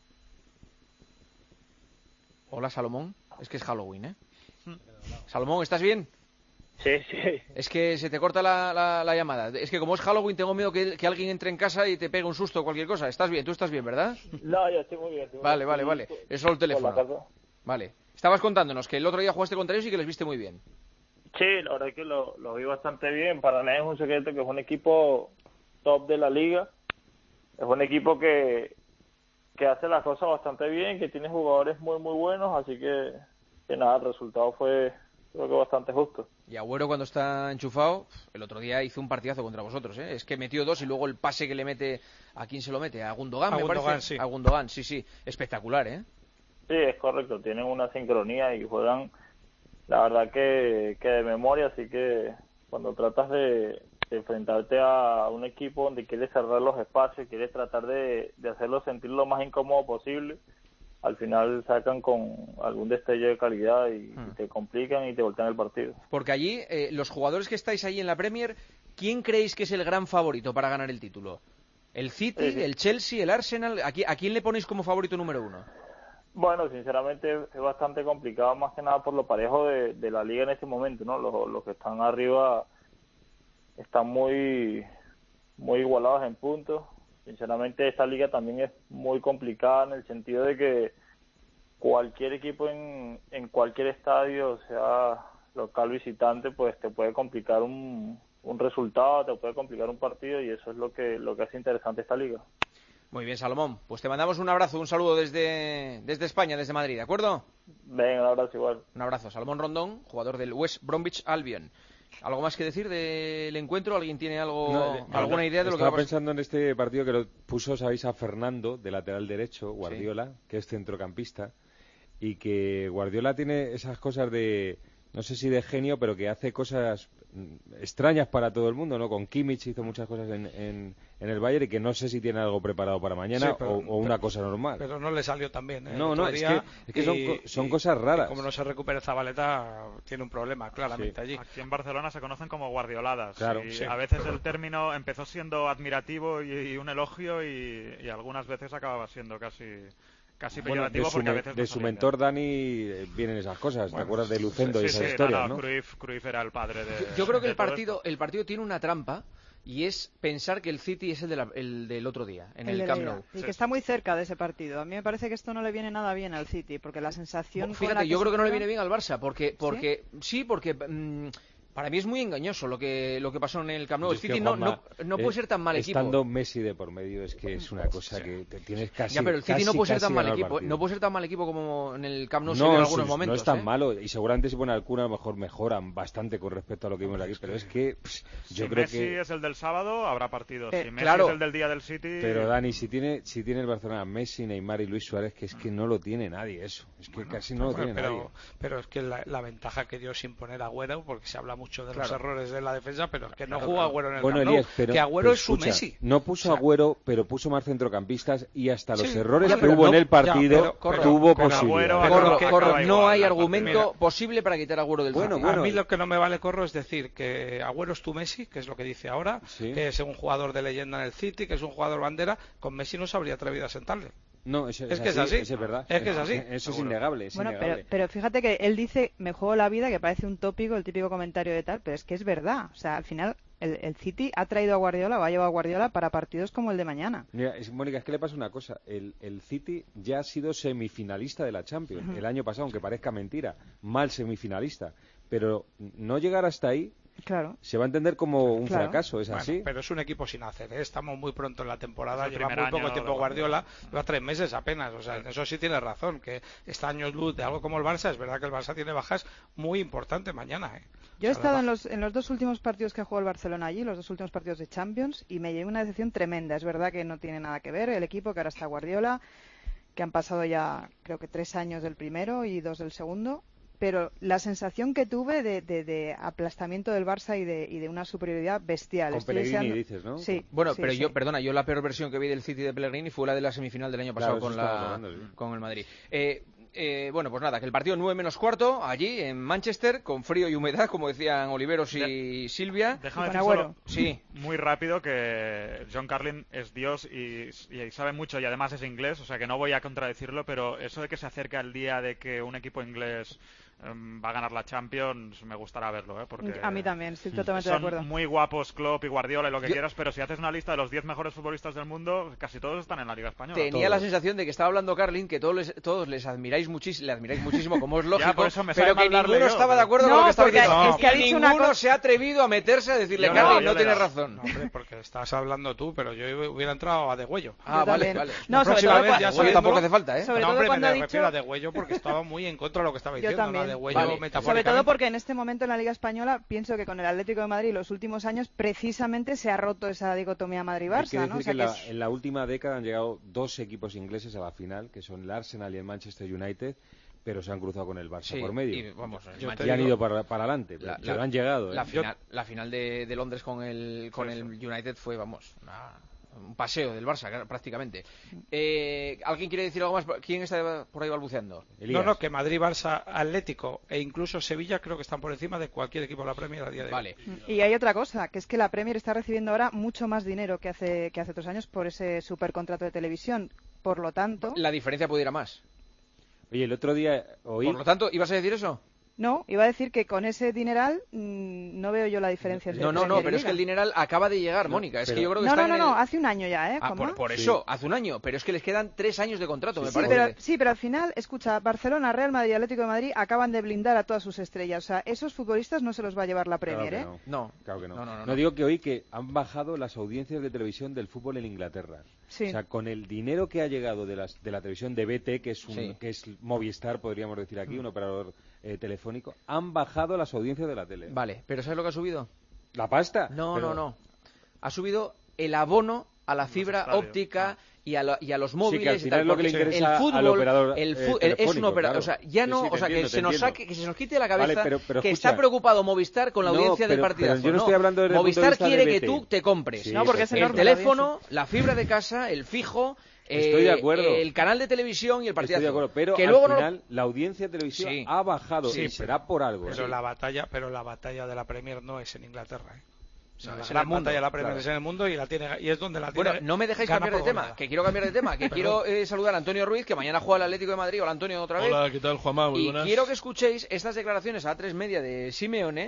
Hola, Salomón, es que es Halloween, ¿eh? Salomón, ¿estás bien? Sí, sí. Es que se te corta la, la, la llamada. Es que como es Halloween tengo miedo que, que alguien entre en casa y te pegue un susto o cualquier cosa. ¿Estás bien? ¿Tú estás bien, verdad? No, yo estoy muy bien. Estoy muy vale, bien. vale, vale. Es solo el teléfono. Vale. Estabas contándonos que el otro día jugaste contra ellos y que les viste muy bien. Sí, la verdad es que lo, lo vi bastante bien. Para mí es un secreto que es un equipo top de la liga. Es un equipo que, que hace las cosas bastante bien, que tiene jugadores muy, muy buenos. Así que, que nada, el resultado fue... creo que bastante justo. Y Agüero cuando está enchufado, el otro día hizo un partidazo contra vosotros, ¿eh? Es que metió dos y luego el pase que le mete, ¿a quién se lo mete? A Gundogan, a me Gundogan, parece. Sí. A Gundogan, sí, sí. Espectacular, ¿eh? Sí, es correcto. Tienen una sincronía y juegan, la verdad que, que de memoria, así que cuando tratas de, de enfrentarte a un equipo donde quieres cerrar los espacios, quieres tratar de, de hacerlo sentir lo más incómodo posible, al final sacan con algún destello de calidad y, hmm. y te complican y te voltean el partido. Porque allí, eh, los jugadores que estáis ahí en la Premier, ¿quién creéis que es el gran favorito para ganar el título? ¿El City, sí, sí. el Chelsea, el Arsenal? ¿A quién, ¿A quién le ponéis como favorito número uno? Bueno, sinceramente es bastante complicado, más que nada por lo parejo de, de la liga en este momento, ¿no? Los, los que están arriba están muy, muy igualados en puntos. Sinceramente esta liga también es muy complicada en el sentido de que cualquier equipo en, en cualquier estadio, sea local, visitante, pues te puede complicar un, un resultado, te puede complicar un partido y eso es lo que lo que hace interesante esta liga. Muy bien, Salomón. Pues te mandamos un abrazo, un saludo desde, desde España, desde Madrid, ¿de acuerdo? Venga, un abrazo igual. Un abrazo. Salomón Rondón, jugador del West Bromwich Albion. ¿Algo más que decir del encuentro? ¿Alguien tiene algo, no, alguna idea de lo que va a pasar? Estaba pensando en este partido que lo puso, sabéis, a Fernando, de lateral derecho, Guardiola, sí. que es centrocampista, y que Guardiola tiene esas cosas de, no sé si de genio, pero que hace cosas extrañas para todo el mundo, ¿no? Con Kimmich hizo muchas cosas en, en, en el Bayern y que no sé si tiene algo preparado para mañana sí, pero, o, o una pero, cosa normal. Pero no le salió tan bien, ¿eh? No, no, es que, es que son, y, son cosas raras. Como no se recupere Zabaleta, tiene un problema, claramente, sí. allí. Aquí en Barcelona se conocen como guardioladas. Claro, y sí. a veces el término empezó siendo admirativo y, y un elogio y, y algunas veces acababa siendo casi... casi peyorativo bueno, porque a veces de no su mentor bien. Dani vienen esas cosas, bueno, ¿te acuerdas de Lucendo sí, y esas sí, historias, no, no, no? Cruyff, Cruyff era el padre de Yo, yo creo que de el partido el partido tiene una trampa y es pensar que el City es el, de la, el del otro día, en el, el Camp Nou. Y que está muy cerca de ese partido. A mí me parece que esto no le viene nada bien al City, porque la sensación... Fíjate, con la que yo creo que no le juega... viene bien al Barça, porque, porque sí, sí porque... Mmm, para mí es muy engañoso lo que lo que pasó en el Camp Nou. El City no, no, no puede ser tan mal equipo. Estando Messi de por medio es que es una cosa que te tienes casi. Ya, pero el City casi, no puede ser tan mal ganado equipo. No puede ser tan mal equipo como en el Camp Nou no, se ve en sí, algunos momentos. No es tan ¿eh? malo y seguramente si ponen al Kun a lo mejor mejoran bastante con respecto a lo que vimos aquí. Pero es que pff, yo si creo Messi que. es el del sábado, habrá partidos. Eh, si Messi claro, es el del día del City. Pero Dani, si tiene si tiene el Barcelona Messi, Neymar y Luis Suárez, que es que no lo tiene nadie eso. Es que bueno, casi no lo bueno, tiene pero, nadie. Pero es que la, la ventaja que dio sin poner a Agüero, porque se habla mucho de Claro. los errores de la defensa, pero es que no Claro, jugó claro. Agüero en el Bueno, Camp Nou, Elías, pero, que Agüero pero es su escucha, Messi. No puso O sea, Agüero, pero puso más centrocampistas y hasta los sí, errores ya, que pero hubo no- en el ya, partido pero- corro, tuvo pero posibilidad. Agüero Corro, acaba- corro, acaba no igual, hay la argumento partida. posible para quitar a Agüero del Bueno, City. bueno. A mí lo que no me vale, Corro, es decir que Agüero es tu Messi, que es lo que dice ahora, Sí. que es un jugador de leyenda en el City, que es un jugador bandera. Con Messi no se habría atrevido a sentarle. No, eso, Es que es así. eso es verdad. Es que es así. Eso es Seguro. innegable. Es Bueno, innegable. pero, pero fíjate que él dice, me juego la vida, que parece un tópico, el típico comentario de tal, pero es que es verdad. O sea, al final el, el City ha traído a Guardiola, o ha llevado a Guardiola para partidos como el de mañana. Mira, es, Mónica, es que le pasa una cosa. El, el City ya ha sido semifinalista de la Champions Ujú. el año pasado, aunque parezca mentira. Mal semifinalista. Pero no llegar hasta ahí Claro. se va a entender como un Claro. fracaso, ¿es Bueno, así? pero es un equipo sin hacer, ¿eh? Estamos muy pronto en la temporada, Es el lleva primer muy poco año tiempo de Guardiola, lleva tres meses apenas, o sea, en eso sí tiene razón, que está años luz de algo como el Barça. Es verdad que el Barça tiene bajas muy importantes mañana, ¿eh? Yo he O sea, estado la en los, en los dos últimos partidos que ha jugado el Barcelona allí, los dos últimos partidos de Champions, y me llevé una decepción tremenda. Es verdad que no tiene nada que ver el equipo, que ahora está Guardiola, que han pasado ya creo que tres años del primero y dos del segundo, pero la sensación que tuve de, de, de aplastamiento del Barça y de, y de una superioridad bestial. Con Estoy Pellegrini deseando- dices, ¿no? Sí. Bueno, sí, pero sí. yo, perdona, yo la peor versión que vi del City de Pellegrini fue la de la semifinal del año pasado Claro, eso con, estamos la, hablando, sí. con el Madrid. Eh, eh, bueno, pues nada, que el partido nueve menos cuarto, allí en Manchester, con frío y humedad, como decían Oliveros y Silvia. Déjame Y con decir Agüero. solo, Sí. muy rápido, que John Carlin es Dios y, y sabe mucho y además es inglés, o sea que no voy a contradecirlo, pero eso de que se acerca el día de que un equipo inglés em, va a ganar la Champions, me gustará verlo, ¿eh? Porque A mí también, estoy totalmente de son acuerdo. muy guapos Klopp y Guardiola y lo que Yo- quieras, pero si haces una lista de los diez mejores futbolistas del mundo, casi todos están en la Liga Española. Tenía la sensación de que estaba hablando Carlin, que todos les, todos les admiráis muchísimo, le admiráis muchísimo, como es lógico, por eso me sabe pero que mal darle ninguno yo, estaba de pero- acuerdo No, con lo que estaba porque diciendo. es que ha Y dicho una ninguno cosa- se ha atrevido a meterse a decirle, Yo Carlin, no, no, yo le tienes da. razón. No, hombre, porque estás hablando tú, pero yo hubiera entrado a Degüello. Ah, Yo vale, también. vale. No, La sobre próxima todo vez cua- ya Oye, sabiendo- tampoco hace falta, ¿eh? Sobre no, todo hombre, cuando me ha dicho- refiero a Degüello porque estaba muy en contra de lo que estaba Yo diciendo. también. ¿no? A Degüello, Vale. Sobre metafóricamente. todo porque en este momento en la Liga Española pienso que con el Atlético de Madrid los últimos años precisamente se ha roto esa dicotomía Hay que Madrid-Barça, decir ¿no? O que sea, en que la, es- en la última década han llegado dos equipos ingleses a la final, que son el Arsenal y el Manchester United, pero se han cruzado con el Barça Sí, por medio. y, vamos, el Yo Manchester- te Y han digo- ido para, para adelante, La- pero la- han llegado. ¿eh? La Yo- final, la final de, de Londres con el con Sí, el United fue, vamos, una- un paseo del Barça claro, prácticamente. Eh, ¿Alguien quiere decir algo más? ¿Quién está por ahí balbuceando? Elías. No, no, que Madrid, Barça, Atlético e incluso Sevilla creo que están por encima de cualquier equipo de la Premier a día de hoy. Vale. Y hay otra cosa, que es que la Premier está recibiendo ahora mucho más dinero que hace que hace otros años por ese supercontrato de televisión. Por lo tanto, La diferencia puede ir a más. Oye, el otro día oí... Por lo tanto, ¿ibas a decir eso? no, iba a decir que con ese dineral mmm, no veo yo la diferencia entre No, no, no, Premier y pero es que Liga. el dineral acaba de llegar, No, Mónica. Es pero- que yo creo que No, está no, no, en el- no, hace un año ya, ¿eh? Ah, Juanma? por, por Sí. eso, hace un año. Pero es que les quedan tres años de contrato, me Sí, parece. pero, sí, pero al final, escucha, Barcelona, Real Madrid y Atlético de Madrid acaban de blindar a todas sus estrellas. O sea, esos futbolistas no se los va a llevar la Claro Premier, que ¿eh? no. No. Claro que no. No, no, no, No no. digo que oí que han bajado las audiencias de televisión del fútbol en Inglaterra. Sí. O sea, con el dinero que ha llegado de, las, de la televisión de B T, que es, un, Sí. que es Movistar, podríamos decir aquí, un operador eh, telefónico, han bajado las audiencias de la tele. Vale, pero ¿sabes lo que ha subido? ¿La pasta? No, Pero- no, no. Ha subido el abono a la fibra estadios. óptica y a, la- y a los Sí, móviles que al y final tal, es lo que le porque interesa el fútbol, al operador, el eh, fu- es un telefónico, operador, claro. o sea, ya Sí, no, sí, te o sea, que entiendo, se te nos entiendo. saque, que se nos quite de la cabeza Vale, pero- pero que escucha. está preocupado Movistar con la No, audiencia del pero- partidazo. pero yo no estoy hablando desde el punto de Movistar vista de quiere B que T. tú te compres Sí, No, porque es el enorme la teléfono, la fibra de casa, el fijo, Estoy de eh, acuerdo. el canal de televisión y el partidazo. Estoy de acuerdo, pero que al luego no- final la audiencia de televisión Sí. ha bajado Sí, y será por algo. Pero ¿eh? la batalla, pero la batalla de la Premier no es en Inglaterra, ¿eh? O sea, No, la es en gran el mundo, batalla de la Premier claro. es en el mundo y la tiene y es donde la tiene. Bueno, no me dejáis gana cambiar de por tema, goleada. que quiero cambiar de tema, que quiero eh, saludar a Antonio Ruiz, que mañana juega el Atlético de Madrid. Hola, Antonio, otra vez. Hola, ¿qué tal, Juanma? Muy Y buenas. quiero que escuchéis estas declaraciones a tres media de Simeone,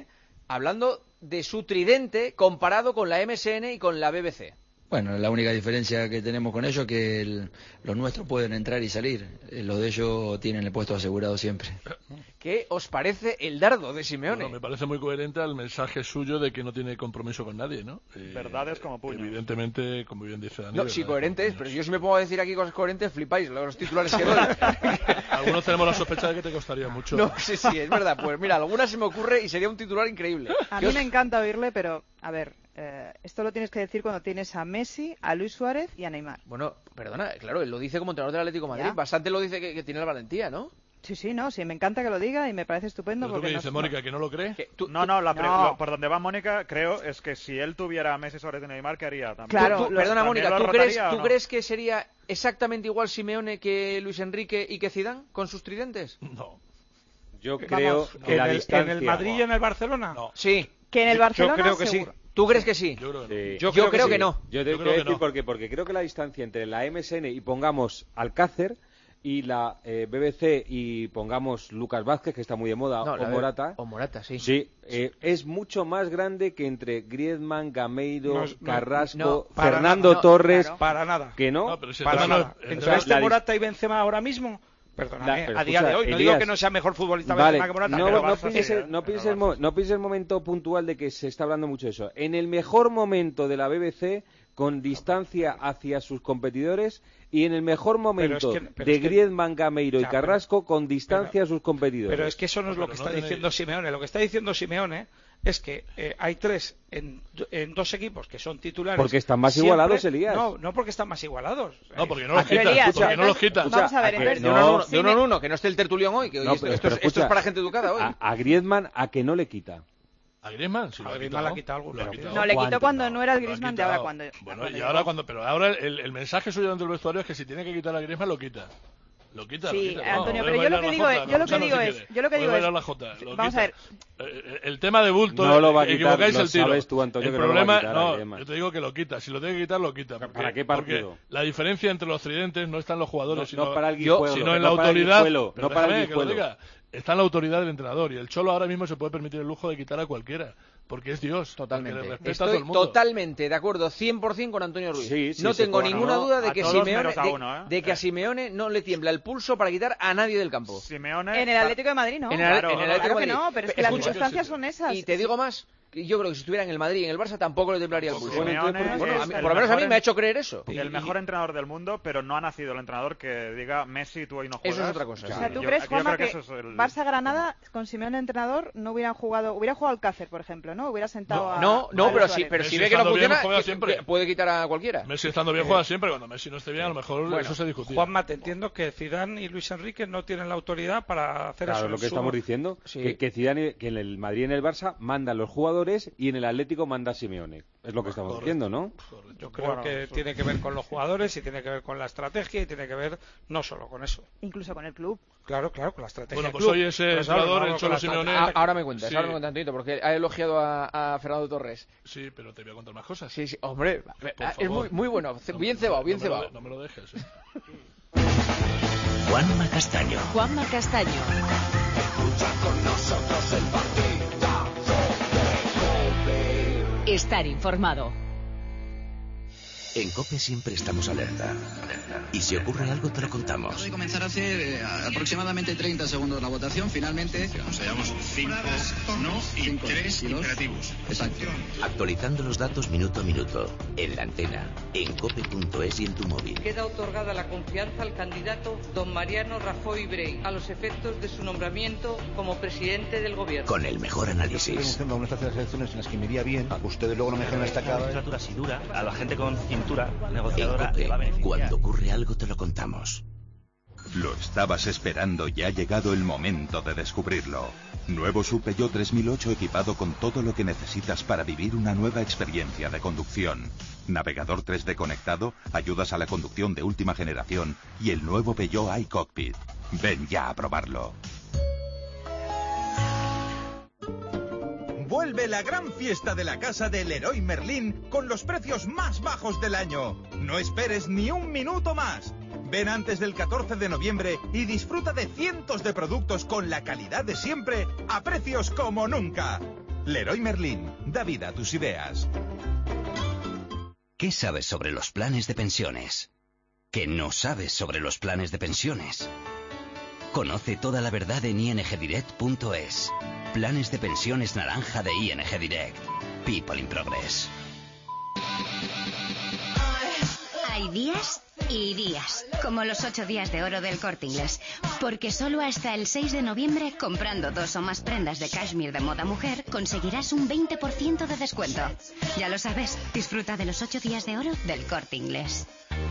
hablando de su tridente comparado con la M S N y con la B B C. Bueno, la única diferencia que tenemos con ellos es que el, los nuestros pueden entrar y salir. Eh, Los de ellos tienen el puesto asegurado siempre. ¿Qué os parece el dardo de Simeone? Bueno, me parece muy coherente al mensaje suyo de que no tiene compromiso con nadie, ¿no? Verdades como puños. Evidentemente, como bien dice Daniel. No, sí, coherentes, pero si yo si me pongo a decir aquí cosas coherentes, flipáis los titulares que doy. Algunos tenemos la sospecha de que te costaría mucho. No, sí, sí, es verdad. Pues mira, alguna se me ocurre y sería un titular increíble. A ¿Qué mí os- me encanta oírle, pero, a ver, eh, esto lo tienes que decir cuando tienes a Messi, a Luis Suárez y a Neymar. Bueno, perdona, claro, él lo dice como entrenador del Atlético de Madrid. Ya. Bastante lo dice que, que tiene la valentía, ¿no? Sí, sí, no, sí, me encanta que lo diga y me parece estupendo. ¿Pero tú porque qué nos- dices, Mónica, que no lo cree? No, no, la pre- No. lo- por donde va Mónica, creo, es que si él tuviera a Messi, Suárez y Neymar, ¿qué haría? También. Claro, Tú- tú- perdona, ¿También Mónica, lo ¿tú, rotaría crees, o ¿tú no? crees que sería exactamente igual Simeone que Luis Enrique y que Zidane con sus tridentes? No. Yo Vamos, creo que ¿en la el, distancia... ¿En el Madrid y en el Barcelona? No. Sí. Que en el Yo- Barcelona, yo creo que seguro. sí. ¿Tú crees que sí? Yo creo que no. Sí. Yo creo que sí. no. Yo te Yo voy creo a que decir no. por qué. Porque creo que la distancia entre la M S N y pongamos Alcácer y la eh, B B C y pongamos Lucas Vázquez, que está muy de moda, No, o la de- Morata, O Morata, sí. sí, eh, es mucho más grande que entre Griezmann, Gameiro, No es- no- Carrasco, no, para Fernando nada, Torres, claro. Para nada. que no. No, pero si el Para tema no- nada. el Entre tema- este la dis- Morata y Benzema ahora mismo, perdóname, La- pero a día escucha, de hoy, no Elías, digo que no sea mejor futbolista Vale, Benzema que Morata, no, pero no Barça sí, pienses, ¿eh? no, Pero pienses el Barça mo- sí. no pienses el momento puntual de que se está hablando mucho de eso. En el mejor momento de la B B C, con distancia hacia sus competidores, y en el mejor momento que- pero de es que- Griezmann, Gameiro y Ya, pero- Carrasco, con distancia a sus competidores. Pero es que eso no es No, lo pero que no está tenéis- diciendo Simeone. Lo que está diciendo Simeone es que eh, hay tres en, en dos equipos que son titulares. Porque están más siempre- igualados, Elías. No, no porque están más igualados. No, porque no los Pero, quitan. Elías, Porque no los quitan. Vamos a ver, a que- entonces, De no, uno en uno, de sí uno me- en uno, que no esté el tertulión hoy, que hoy No, esto, pero- esto pero es, esto es escucha, para gente educada hoy. a, a Griezmann, ¿a que no le quita? A Griezmann, sí, A lo ha Griezmann quitado. le ha quitado algún Lo ha partido. quitado. No, le quitó ¿Cuánto? cuando no era el Lo ha Griezmann de ahora. quitado. Cuando, Bueno, cuando y ahora llegó. cuando, pero ahora el, el mensaje suyo dentro del vestuario es que si tiene que quitar a Griezmann, lo quita. Lo quita, Sí, lo quita. Antonio, No, pero puede yo lo bailar que la digo jota, es- yo lo que escúchalo digo si es- quiere. yo lo que Puede digo bailar es- la jota, lo vamos quita. a ver. Eh, El tema de bulto, No lo va a quitar, equivocáis lo el tiro. sabes tú, Antonio, el que no lo va a problema, quitar a no, Griezmann. yo te digo que lo quita. Si lo tiene que quitar, lo quita. Porque, ¿Para qué partido? Porque la diferencia entre los tridentes no está en los No, jugadores, no sino, para el yo- Guijuelo, sino en no la para el autoridad. Guijuelo, Pero no para el déjame que lo Guijuelo. diga. Está en la autoridad del entrenador y el Cholo ahora mismo se puede permitir el lujo de quitar a cualquiera, porque es Dios. Totalmente. Porque le respeta a todo Estoy el mundo. totalmente de acuerdo, cien por ciento con Antonio Ruiz. Sí, sí, no se tengo puede. ninguna No, duda de a que, todos Simeone, menos a de, uno, ¿eh? de que a Simeone no le tiembla el pulso para quitar a nadie del campo. Simeone... En el Atlético de Madrid, ¿no? En el, Claro, en el claro Atlético de que Madrid. no, pero es que Pe- las escucha, circunstancias son esas. y te digo más, que yo creo que si estuviera en el Madrid y en el Barça tampoco le temblaría el Pues pulso. Simeone Bueno, es a mí- el por lo menos a mí mejor me ha en- hecho creer eso. El mejor entrenador del mundo, pero no ha nacido el entrenador que diga Messi, tú hoy no juegas. Eso es otra cosa. O sea, ¿tú Yo- crees, yo Juanma, creo que, eso es el- Barça-Granada con Simeone entrenador no hubieran jugado, hubiera jugado Alcácer, por ejemplo, ¿no? Hubiera sentado a... No, no, a pero Suárez. si, pero si Messi ve que no estando bien, funciona, juega que- siempre. que puede quitar a cualquiera. Messi estando bien juega siempre, cuando Messi no esté bien a lo mejor Bueno, eso se discutía. Juanma, te entiendo que Zidane y Luis Enrique no tienen la autoridad para hacer Claro, eso. es lo en que su- estamos diciendo, Sí. que, que Zidane, que en el Madrid y en el Barça mandan los jugadores y en el Atlético manda Simeone. Es lo que estamos Correcto. diciendo, ¿no? Yo creo Bueno, que eso- tiene que ver con los jugadores y tiene que ver con la estrategia y tiene que ver no solo con eso. Incluso con el club. Claro, claro, con la estrategia. Bueno, del pues club. hoy ese Pero, ¿sabes? entrenador, No, el con Cholo la Simeone- estrategia. Ah, ahora me cuentas, Sí. ahora me cuentas, Antonito, porque ha elogiado a, a Fernando Torres. Sí, pero te voy a contar más cosas. Sí, sí, hombre, Por es favor. muy, muy bueno, ce- No, bien no, cebado, no bien me lo cebado. de- No me lo dejes. eh. Juanma Castaño. Juanma Castaño. Estar informado. En COPE siempre estamos alerta. Y si ocurre algo te lo contamos. De comenzar hace eh, aproximadamente treinta segundos la votación, finalmente consideramos cinco no y tres imperativos. Exacto. Actualizando los datos minuto a minuto. En la antena. En cope punto es y en tu móvil. Queda otorgada la confianza al candidato don Mariano Rajoy Brey a los efectos de su nombramiento como presidente del gobierno. Con el mejor análisis. Renunciando a unas elecciones en las que me iría bien, ustedes luego no me dejan destacada. Una legislatura así dura, a la gente con cintura En negociadora COPE, le va a beneficiar. cuando ocurre algo te lo contamos. Lo estabas esperando y ha llegado el momento de descubrirlo. Nuevo Sub Peugeot tres mil ocho equipado con todo lo que necesitas para vivir una nueva experiencia de conducción. Navegador tres D conectado, ayudas a la conducción de última generación y el nuevo Peugeot iCockpit. Ven ya a probarlo. Vuelve la gran fiesta de la casa del Leroy Merlin con los precios más bajos del año. No esperes ni un minuto más. Ven antes del catorce de noviembre y disfruta de cientos de productos con la calidad de siempre a precios como nunca. Leroy Merlin, da vida a tus ideas. ¿Qué sabes sobre los planes de pensiones? ¿Qué no sabes sobre los planes de pensiones? Conoce toda la verdad en i n g direct punto es. Planes de pensiones naranja de I N G Direct. People in Progress. Hay días y días, como los ocho días de oro del Corte Inglés, porque solo hasta el seis de noviembre, comprando dos o más prendas de cashmere de moda mujer, conseguirás un veinte por ciento de descuento. Ya lo sabes, disfruta de los ocho días de oro del Corte Inglés.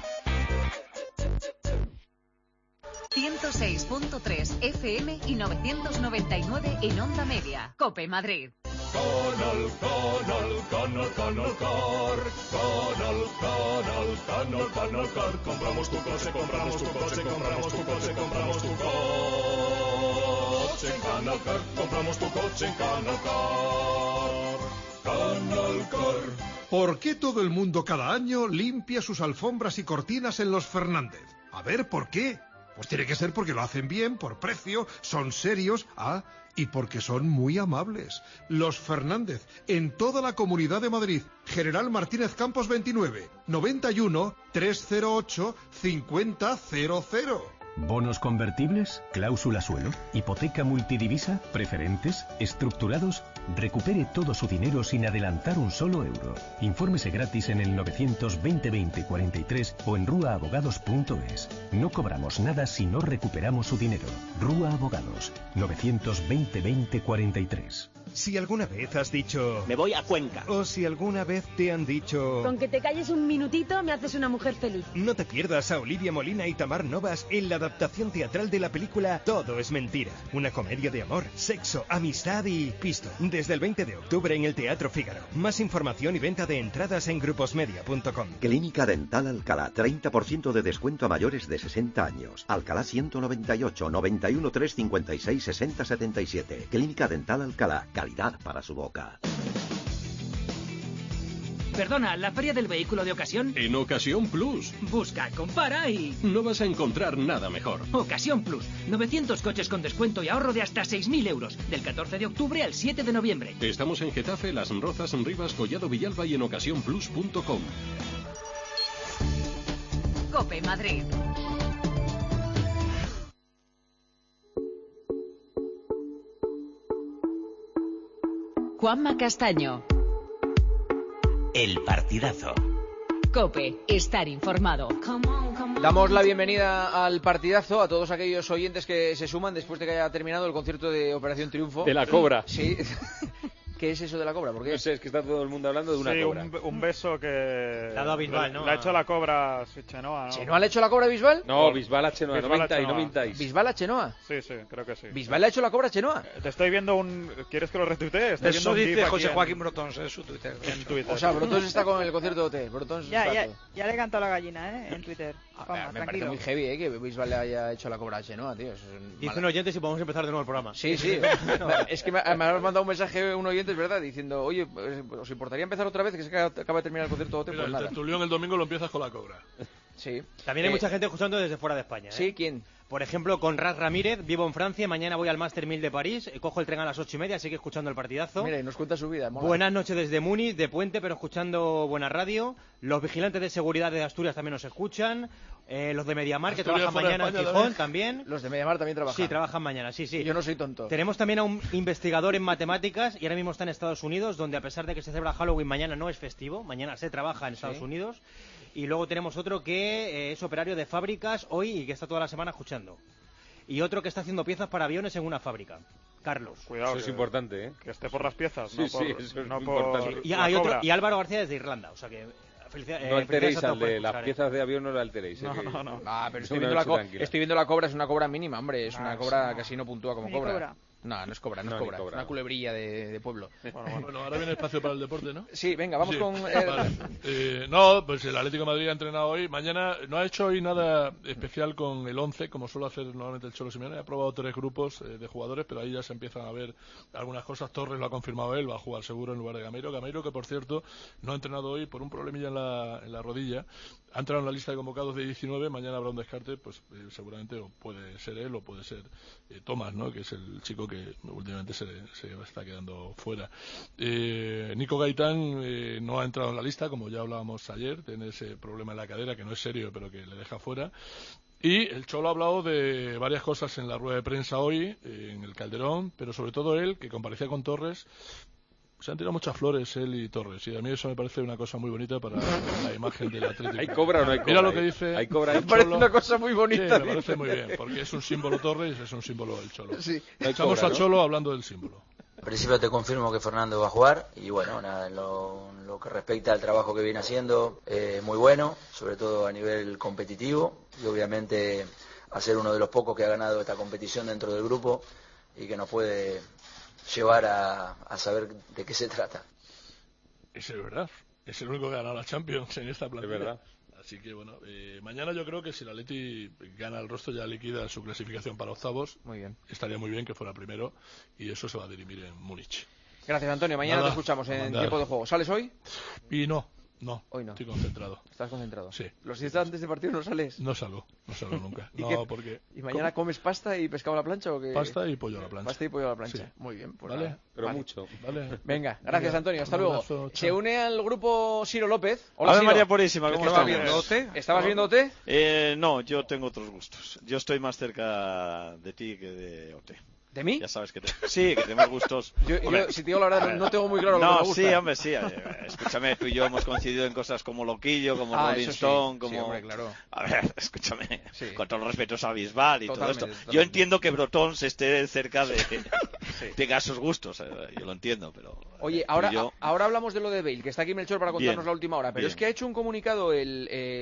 ciento seis punto tres F M y novecientos noventa y nueve en Onda Media. COPE Madrid. Conol, Conol, Conol, Conol, Cor. Conol, Conol, Conol, Conol, Cor. Compramos tu coche, compramos tu coche, compramos tu coche, compramos tu coche en Conol Cor. Compramos tu coche en Conol Cor. Conol Cor. ¿Por qué todo el mundo cada año limpia sus alfombras y cortinas en los Fernández? A ver, ¿por qué? Pues tiene que ser porque lo hacen bien, por precio, son serios, ah, y porque son muy amables. Los Fernández, en toda la Comunidad de Madrid. General Martínez Campos veintinueve, noventa y uno, trescientos ocho, cincuenta cero cero. ¿Bonos convertibles? ¿Cláusula suelo? ¿Hipoteca multidivisa? ¿Preferentes? ¿Estructurados? Recupere todo su dinero sin adelantar un solo euro. Infórmese gratis en el novecientos veinte veinte cuarenta y tres o en rua abogados punto es. No cobramos nada si no recuperamos su dinero. Rúa Abogados, novecientos veinte veinte cuarenta y tres. Si alguna vez has dicho... Me voy a Cuenca. O si alguna vez te han dicho... Con que te calles un minutito me haces una mujer feliz. No te pierdas a Olivia Molina y Tamar Novas en la adaptación teatral de la película Todo es mentira. Una comedia de amor, sexo, amistad y pisto. Desde el veinte de octubre en el Teatro Fígaro. Más información y venta de entradas en gruposmedia punto com. Clínica Dental Alcalá, treinta por ciento de descuento a mayores de sesenta años. Alcalá ciento noventa y ocho, noventa y uno, trescientos cincuenta y seis, sesenta setenta y siete. Clínica Dental Alcalá, calidad para su boca. Perdona, ¿la feria del vehículo de ocasión? En Ocasión Plus. Busca, compara y... No vas a encontrar nada mejor. Ocasión Plus. novecientos coches con descuento y ahorro de hasta seis mil euros. Del catorce de octubre al siete de noviembre. Estamos en Getafe, Las Rozas, Rivas, Collado Villalba y en ocasión plus punto com. COPE Madrid. Juanma Castaño. El partidazo. COPE, estar informado. Damos la bienvenida al partidazo a todos aquellos oyentes que se suman después de que haya terminado el concierto de Operación Triunfo. De la Cobra. Sí. ¿Qué es eso de la Cobra? ¿Por qué? No sé, es que está todo el mundo hablando de una sí, cobra. Un, un beso que... Le ha dado a Bisbal, ¿no? Le ha hecho la Cobra Chenoa, ¿no? ¿Chenoa le ha hecho la Cobra a Bisbal? No, Bisbal a Chenoa, Bisbal no a mintáis, Chenoa. no mintáis. ¿Bisbal a Chenoa? Sí, sí, creo que sí. ¿Bisbal le ha hecho la Cobra a Chenoa? Te estoy viendo un... ¿Quieres que lo retuitee? Estoy Eso viendo un dice gif José aquí Joaquín en, Brotons en su Twitter. en Twitter. O sea, Brotons está con el concierto de O T. Brotons Ya, está ya, todo. ya le he cantado la gallina, ¿eh? En Twitter. Vamos, Me parece tranquilo. muy heavy, ¿eh? Que Bisbal le haya hecho la Cobra a Chenoa, tío. Eso es Dice mala- un oyente si podemos empezar de nuevo el programa. Sí, sí. Es que me, me ha mandado un mensaje un oyente, es verdad, diciendo, oye, ¿os importaría empezar otra vez? Que se acaba de terminar el concierto de O T. Mira, Pues el nada. tertulión el domingo lo empiezas con la Cobra. Sí. También hay Eh, mucha gente escuchando desde fuera de España, ¿eh? Sí, ¿quién? Por ejemplo, Conrad Ramírez, vivo en Francia, mañana voy al Master mil de París, eh, cojo el tren a las ocho y media, sigue escuchando el partidazo. Mira, y nos cuenta su vida. Mola. Buenas noches desde Múnich, de Puente, pero escuchando buena radio. Los vigilantes de seguridad de Asturias también nos escuchan. Eh, los de Mediamar, que Asturias trabajan fuera de mañana en España Gijón, también. también. Los de Mediamar también trabajan. Sí, trabajan mañana, sí, sí. Yo no soy tonto. Tenemos también a un investigador en matemáticas y ahora mismo está en Estados Unidos, donde a pesar de que se celebra Halloween, mañana no es festivo, mañana se trabaja en Estados Sí. Unidos. Y luego tenemos otro que eh, es operario de fábricas hoy y que está toda la semana escuchando. Y otro que está haciendo piezas para aviones en una fábrica. Carlos. Cuidado, Eso es que- importante, ¿eh? Que esté por las piezas, Sí, no sí, por, eso es no muy por importante. Y, la hay otro, Cobra. y Álvaro García desde Irlanda. O sea que felicidad- No eh, alteréis felicidades a al todos por de las escuchar, ¿eh? piezas de avión, no lo alteréis. ¿eh? No, que- no, no. Ah, pero Es estoy una viendo, la noche co- tranquila. estoy viendo la Cobra, es una cobra mínima, hombre. Es Ah, una sí. cobra que así no puntúa como Mini cobra. cobra. No, no es cobra, no, No, es ni cobra. cobra. Es una culebrilla de, de pueblo. Bueno, ahora viene espacio para el deporte, ¿no? Sí, venga, vamos Sí. con... eh, Vale. Eh, no, pues el Atlético de Madrid ha entrenado hoy. Mañana no ha hecho hoy nada especial con el once, como suele hacer normalmente el Cholo Simeone. Ha probado tres grupos eh, de jugadores, pero ahí ya se empiezan a ver algunas cosas. Torres lo ha confirmado él, va a jugar seguro en lugar de Gameiro. Gameiro, que por cierto no ha entrenado hoy por un problemilla en la, en la rodilla. Ha entrado en la lista de convocados de diecinueve. Mañana habrá un descarte, pues eh, seguramente o puede ser él o puede ser eh, Tomás, ¿no? Que es el chico que que últimamente se, se está quedando fuera. Eh, Nico Gaitán eh, no ha entrado en la lista, como ya hablábamos ayer, tiene ese problema en la cadera que no es serio, pero que le deja fuera. Y el Cholo ha hablado de varias cosas en la rueda de prensa hoy, eh, en el Calderón, pero sobre todo él, que comparecía con Torres. Se han tirado muchas flores él y Torres, y a mí eso me parece una cosa muy bonita para la imagen del Atlético. ¿Hay cobra o no hay cobra? Mira lo que dice. ¿Hay cobra? Me parece una cosa muy bonita. Sí, me parece muy bien, porque es un símbolo Torres, es un símbolo del Cholo. Sí. Estamos a Cholo hablando del símbolo. En principio te confirmo que Fernando va a jugar y bueno, nada, en lo, en lo que respecta al trabajo que viene haciendo, eh, muy bueno, sobre todo a nivel competitivo y obviamente a ser uno de los pocos que ha ganado esta competición dentro del grupo y que nos puede llevar a, a saber de qué se trata. Eso es verdad, es el único que ha ganado la Champions en esta plantilla. Es verdad. Así que bueno, eh, mañana yo creo que si el Atleti gana el Rostro ya liquida su clasificación para octavos. Muy bien. Estaría muy bien que fuera primero y eso se va a dirimir en Múnich. Gracias, Antonio. Mañana Nada, te escuchamos en mandar. tiempo de juego. ¿Sales hoy? Y no, no. Hoy no. Estoy concentrado. ¿Estás concentrado? Sí. ¿Los días antes del partido no sales? No salgo, no salgo nunca. ¿Y No, qué? porque... ¿Y mañana ¿Cómo? comes pasta y pescado a la plancha o qué? Pasta y pollo a la plancha. Pasta y pollo a la plancha. Sí. Muy bien. Pues ¿Vale? nada. Pero Vale. mucho. Vale. Venga, gracias, Venga, Antonio. Hasta un luego. abrazo, Se chao. une al grupo Ciro López. Hola, Ave Ciro. María Purísima, ¿cómo ¿Estabas estamos? viendo ¿Ote? ¿Estabas viendo O T? Eh, no, yo tengo otros gustos. Yo estoy más cerca de ti que de O T. ¿De mí? Ya sabes que te... Sí, que tenemos gustos. Yo, Hombre, yo, si te digo la verdad, no, no tengo muy claro lo no, que me gusta. sí, hombre, sí. eh, Escúchame, tú y yo hemos coincidido en cosas como Loquillo, como Ah, Rolling eso sí. Stone, como... Sí, hombre, claro. A ver, escúchame, Sí. con todos los respetos a Bisbal y Totalmente, todo esto. totalmente. Yo entiendo que Brotons esté cerca de... tenga sus gustos, eh, yo lo entiendo, pero... Oye, tú y ahora, yo- ahora hablamos de lo de Bale, que está aquí Melchor para contarnos Bien, la última hora, pero bien. es que ha hecho un comunicado el,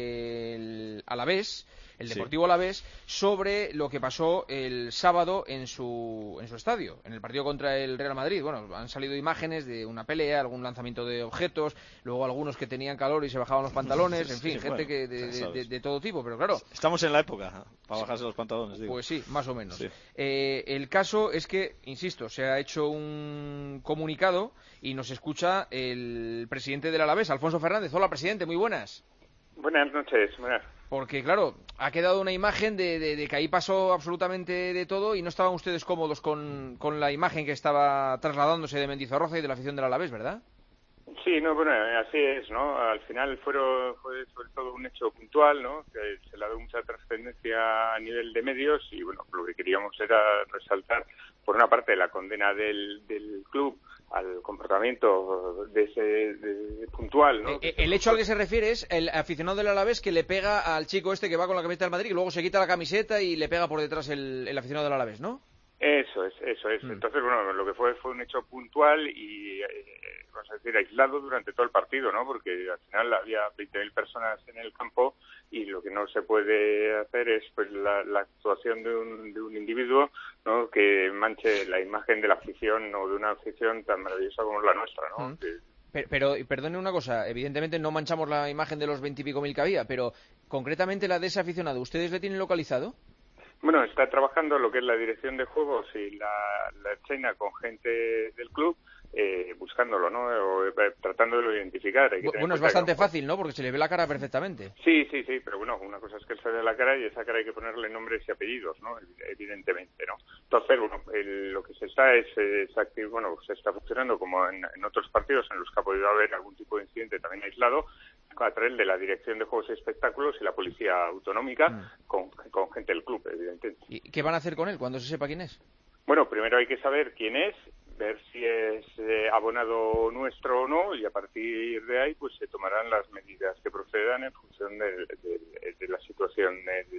el Alavés, el Sí. Deportivo Alavés, sobre lo que pasó el sábado en su, en su estadio, en el partido contra el Real Madrid. Bueno, han salido imágenes de una pelea, algún lanzamiento de objetos, luego algunos que tenían calor y se bajaban los pantalones, en fin, Sí, gente bueno, que de, ya de- sabes. de- de todo tipo, pero claro. Estamos en la época ¿eh? para bajarse los pantalones, digo. Pues sí, más o menos. Sí. Eh, el caso es que, insisto, se ha hecho un comunicado y nos escucha el presidente del Alavés, Alfonso Fernández. Hola, presidente, muy buenas. Buenas noches, buenas. Porque, claro, ha quedado una imagen de, de- de que ahí pasó absolutamente de todo y no estaban ustedes cómodos con, con la imagen que estaba trasladándose de Mendizorroza y de la afición del Alavés, ¿verdad? Sí, no, bueno, así es, ¿no? Al final fueron, fue sobre todo un hecho puntual, ¿no? Que se le ha dado mucha trascendencia a nivel de medios y, bueno, lo que queríamos era resaltar, por una parte, la condena del, del club al comportamiento de ese de- puntual, ¿no? Eh, el hecho al que se refiere es el aficionado del Alavés que le pega al chico este que va con la camiseta del Madrid y luego se quita la camiseta y le pega por detrás el, el aficionado del Alavés, ¿no? Eso es, eso es. Entonces, bueno, lo que fue fue un hecho puntual y, eh, vamos a decir, aislado durante todo el partido, ¿no? Porque al final había veinte mil personas en el campo y lo que no se puede hacer es pues la, la actuación de un, de un individuo, ¿no? Que manche la imagen de la afición o de una afición tan maravillosa como la nuestra, ¿no? Mm. Que- Pero, pero y perdone una cosa, evidentemente no manchamos la imagen de los veintipico mil que había, pero concretamente la de ese aficionado, ¿ustedes le tienen localizado? Bueno, está trabajando lo que es la dirección de juegos y la, la China con gente del club, eh, buscándolo, ¿no? O, eh, tratándolo de identificar. Hay que tener Bueno, en es cuenta bastante que- fácil, ¿no? Porque se le ve la cara perfectamente. Sí, sí, sí, pero bueno, una cosa es que él se ve la cara y esa cara hay que ponerle nombres y apellidos, ¿no? Evidentemente, ¿no? Entonces, bueno, el- lo que se está es, es acti- bueno, se está funcionando como en, en otros partidos en los que ha podido haber algún tipo de incidente también aislado, a través de la Dirección de Juegos y Espectáculos y la Policía Autonómica con, con gente del club, evidentemente. ¿Y qué van a hacer con él cuando se sepa quién es? Bueno, primero hay que saber quién es, ver si es eh, abonado nuestro o no, y a partir de ahí pues se tomarán las medidas que procedan en función de, de- de la situación de,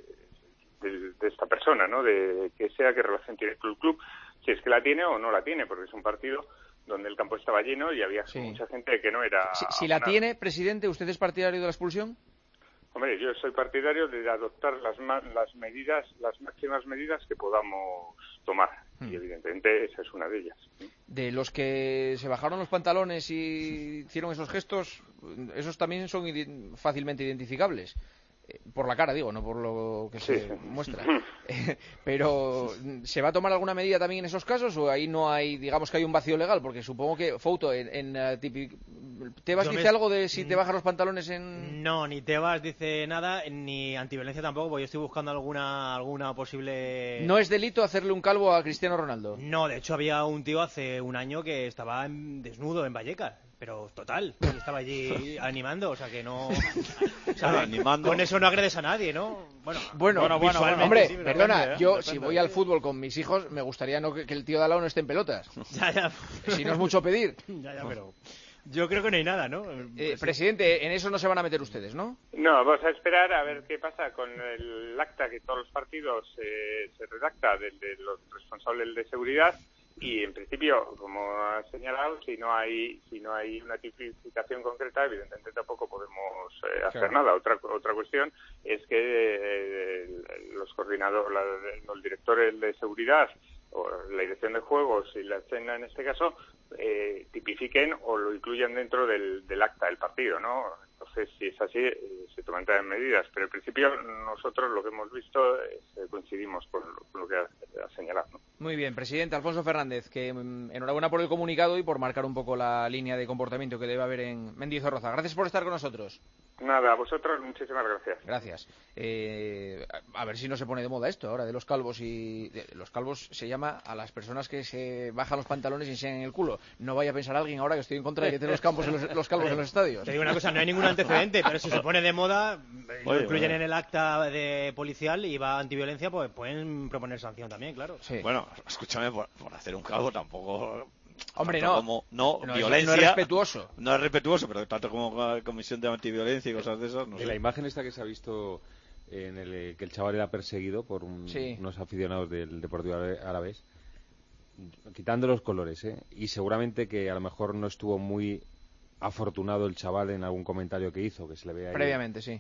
de- de esta persona, ¿no? De que sea, qué relación tiene con el club, si es que la tiene o no la tiene, porque es un partido donde el campo estaba lleno y había Sí. mucha gente que no era Si, si la abonada. tiene, presidente, ¿usted es partidario de la expulsión? Hombre, yo soy partidario de adoptar las, ma- las medidas, las máximas medidas que podamos tomar, y evidentemente esa es una de ellas. De los que se bajaron los pantalones y hicieron esos gestos, esos también son ide- fácilmente identificables. Por la cara, digo, no por lo que Sí, se sí. muestra. Pero, ¿se va a tomar alguna medida también en esos casos o ahí no hay, digamos que hay un vacío legal? Porque supongo que, Fouto, en, en uh, tipi... ¿Tebas Yo dice me- algo de si te bajas los pantalones en...? No, ni Tebas dice nada, ni antiviolencia tampoco, porque yo estoy buscando alguna alguna posible... ¿No es delito hacerle un calvo a Cristiano Ronaldo? No, de hecho había un tío hace un año que estaba en- desnudo en Vallecas, pero total, y estaba allí animando, o sea que no... o sea, Animando. Con eso no agredes a nadie, ¿no? Bueno, Bueno, bueno, bueno, visualmente, bueno, hombre, sí, pero perdona, depende, ¿eh? yo Depende, si voy ¿eh? al fútbol con mis hijos, me gustaría no que, que el tío de al lado no esté en pelotas. Ya, ya. Si no es mucho pedir. Ya, ya, pero yo creo que no hay nada, ¿no? Eh, presidente, en eso no se van a meter ustedes, ¿no? No, vamos a esperar a ver qué pasa con el acta que todos los partidos eh, se redacta de, de los responsables de seguridad y en principio, como ha señalado, si no hay si no hay una tipificación concreta, evidentemente tampoco podemos eh, hacer Claro. nada. Otra otra cuestión es que eh, los coordinadores, la- los directores de seguridad o la dirección de juegos y la escena en este caso eh, tipifiquen o lo incluyan dentro del, del acta del partido, ¿no? Entonces, si es así, eh, se tomarán medidas. Pero en principio nosotros lo que hemos visto es, eh, coincidimos con lo, con lo que ha, ha señalado, ¿no? Muy bien, presidente Alfonso Fernández, que mm, enhorabuena por el comunicado y por marcar un poco la línea de comportamiento que debe haber en Mendizorroza. Gracias por estar con nosotros. Nada, a vosotros muchísimas gracias. Gracias. Eh, a a ver si no se pone de moda esto ahora de los calvos y de- los calvos se llama a las personas que se bajan los pantalones y enseñan el culo. No vaya a pensar alguien ahora que estoy en contra de que tengan los campos en los, los calvos en los estadios. Te digo una cosa, no hay ningún antecedente, pero si se pone de moda, lo Oye, incluyen bueno. en el acta de policial y va a antiviolencia, pues pueden proponer sanción también, claro. Bueno, escúchame, por, por hacer un calvo tampoco... Hombre, tanto no. Como, no, No es- violencia... no es respetuoso. No es respetuoso, pero tanto como la comisión de antiviolencia y cosas de esas, no De sé. la imagen esta que se ha visto en el eh, que el chaval era perseguido por un- Sí. unos aficionados del Deportivo Árabe- Alavés, quitando los colores, ¿eh? Y seguramente que a lo mejor no estuvo muy afortunado el chaval en algún comentario que hizo, que se le ve ahí. Previamente, sí.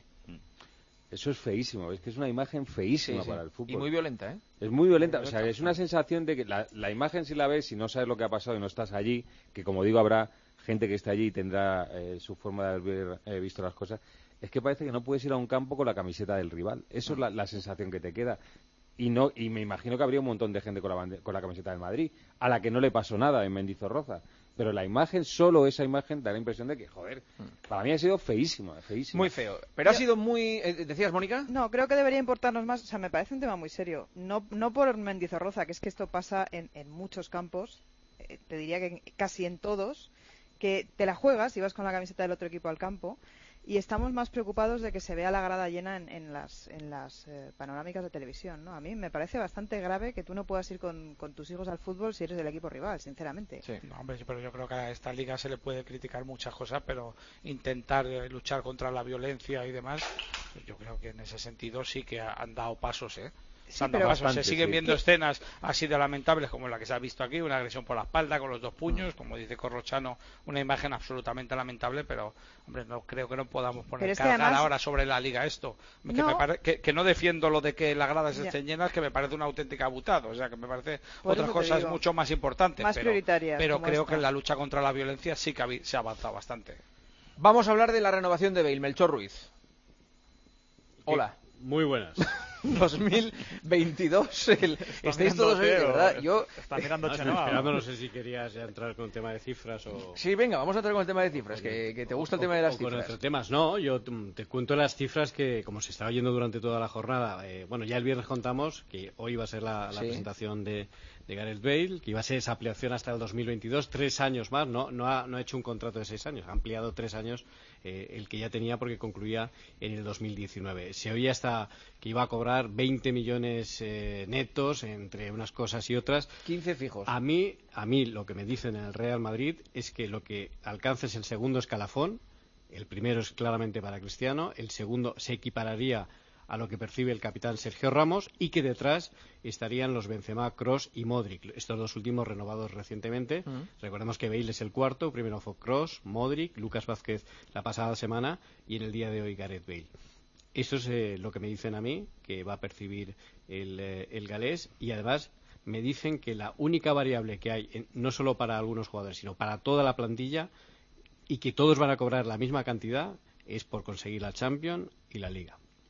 Eso es feísimo, es que es una imagen feísima Sí, sí. para el fútbol. Y muy violenta, ¿eh? Es muy violenta, o sea, es una sensación de que la, la imagen si la ves, si no sabes lo que ha pasado y no estás allí, que como digo habrá gente que esté allí y tendrá eh, su forma de haber eh, visto las cosas, es que parece que no puedes ir a un campo con la camiseta del rival. Eso es la, la sensación que te queda. Y no y me imagino que habría un montón de gente con la, bande- con la camiseta del Madrid, a la que no le pasó nada en Mendizorroza. Pero la imagen, solo esa imagen, da la impresión de que, joder, para mí ha sido feísima, feísima. Muy feo. Pero ha sido muy... eh, ¿Decías, Mónica? No, creo que debería importarnos más, o sea, me parece un tema muy serio. No, no por Mendizorroza, que es que esto pasa en, en muchos campos, eh, te diría que en- casi en todos, que te la juegas y vas con la camiseta del otro equipo al campo y estamos más preocupados de que se vea la grada llena en, en las, en las eh, panorámicas de televisión, ¿no? A mí me parece bastante grave que tú no puedas ir con, con tus hijos al fútbol si eres del equipo rival, sinceramente. No, hombre, pero yo creo que a esta liga se le puede criticar muchas cosas, pero intentar eh, luchar contra la violencia y demás, pues yo creo que en ese sentido sí que ha- han dado pasos, ¿eh? Sí, Han dado pero- pasos. Bastante, se siguen sí. viendo escenas así de lamentables como la que se ha visto aquí, una agresión por la espalda con los dos puños, como dice Corrochano, una imagen absolutamente lamentable, pero hombre, no creo que no podamos poner Pero es que cargar además- ahora sobre la liga esto. Que, No. me pare- que, que no defiendo lo de que las gradas Ya. estén llenas, que me parece una auténtica butada, o sea, que me parece Por otras eso te cosas digo. mucho más importantes. Más pero, prioritarias, Pero como creo esta. que en la lucha contra la violencia sí que ha habi- se ha avanzado bastante. Vamos a hablar de la renovación de Bale. Melchor Ruiz. Hola. Muy buenas. dos mil veintidós. El... Estáis todos ahí, de verdad. Yo... Está mirando esperando, no sé si querías ya entrar con el tema de cifras o... Sí, venga, vamos a entrar con el tema de cifras, que, que te gusta el tema de las o con cifras. otros temas. No, yo mm, te cuento las cifras que, como se estaba oyendo durante toda la jornada, eh, bueno, ya el viernes contamos que hoy iba a ser la, la Sí. presentación de, de Gareth Bale, que iba a ser esa ampliación hasta el dos mil veintidós, tres años más, no, no, ha, no ha hecho un contrato de seis años, ha ampliado tres años eh, el que ya tenía porque concluía en el dos mil diecinueve. Se oía hasta que iba a cobrar veinte millones eh, netos entre unas cosas y otras. quince fijos. A mí, a mí lo que me dicen en el Real Madrid es que lo que alcanza es el segundo escalafón. El primero es claramente para Cristiano, el segundo se equipararía a lo que percibe el capitán Sergio Ramos y que detrás estarían los Benzema, Kroos y Modric, estos dos últimos renovados recientemente. Mm. Recordemos que Bale es el cuarto, primero fue Kroos, Modric, Lucas Vázquez la pasada semana y en el día de hoy Gareth Bale. Eso es eh, lo que me dicen a mí, que va a percibir el, eh, el galés, y además me dicen que la única variable que hay, en- no solo para algunos jugadores, sino para toda la plantilla, y que todos van a cobrar la misma cantidad, es por conseguir la Champions y la Liga.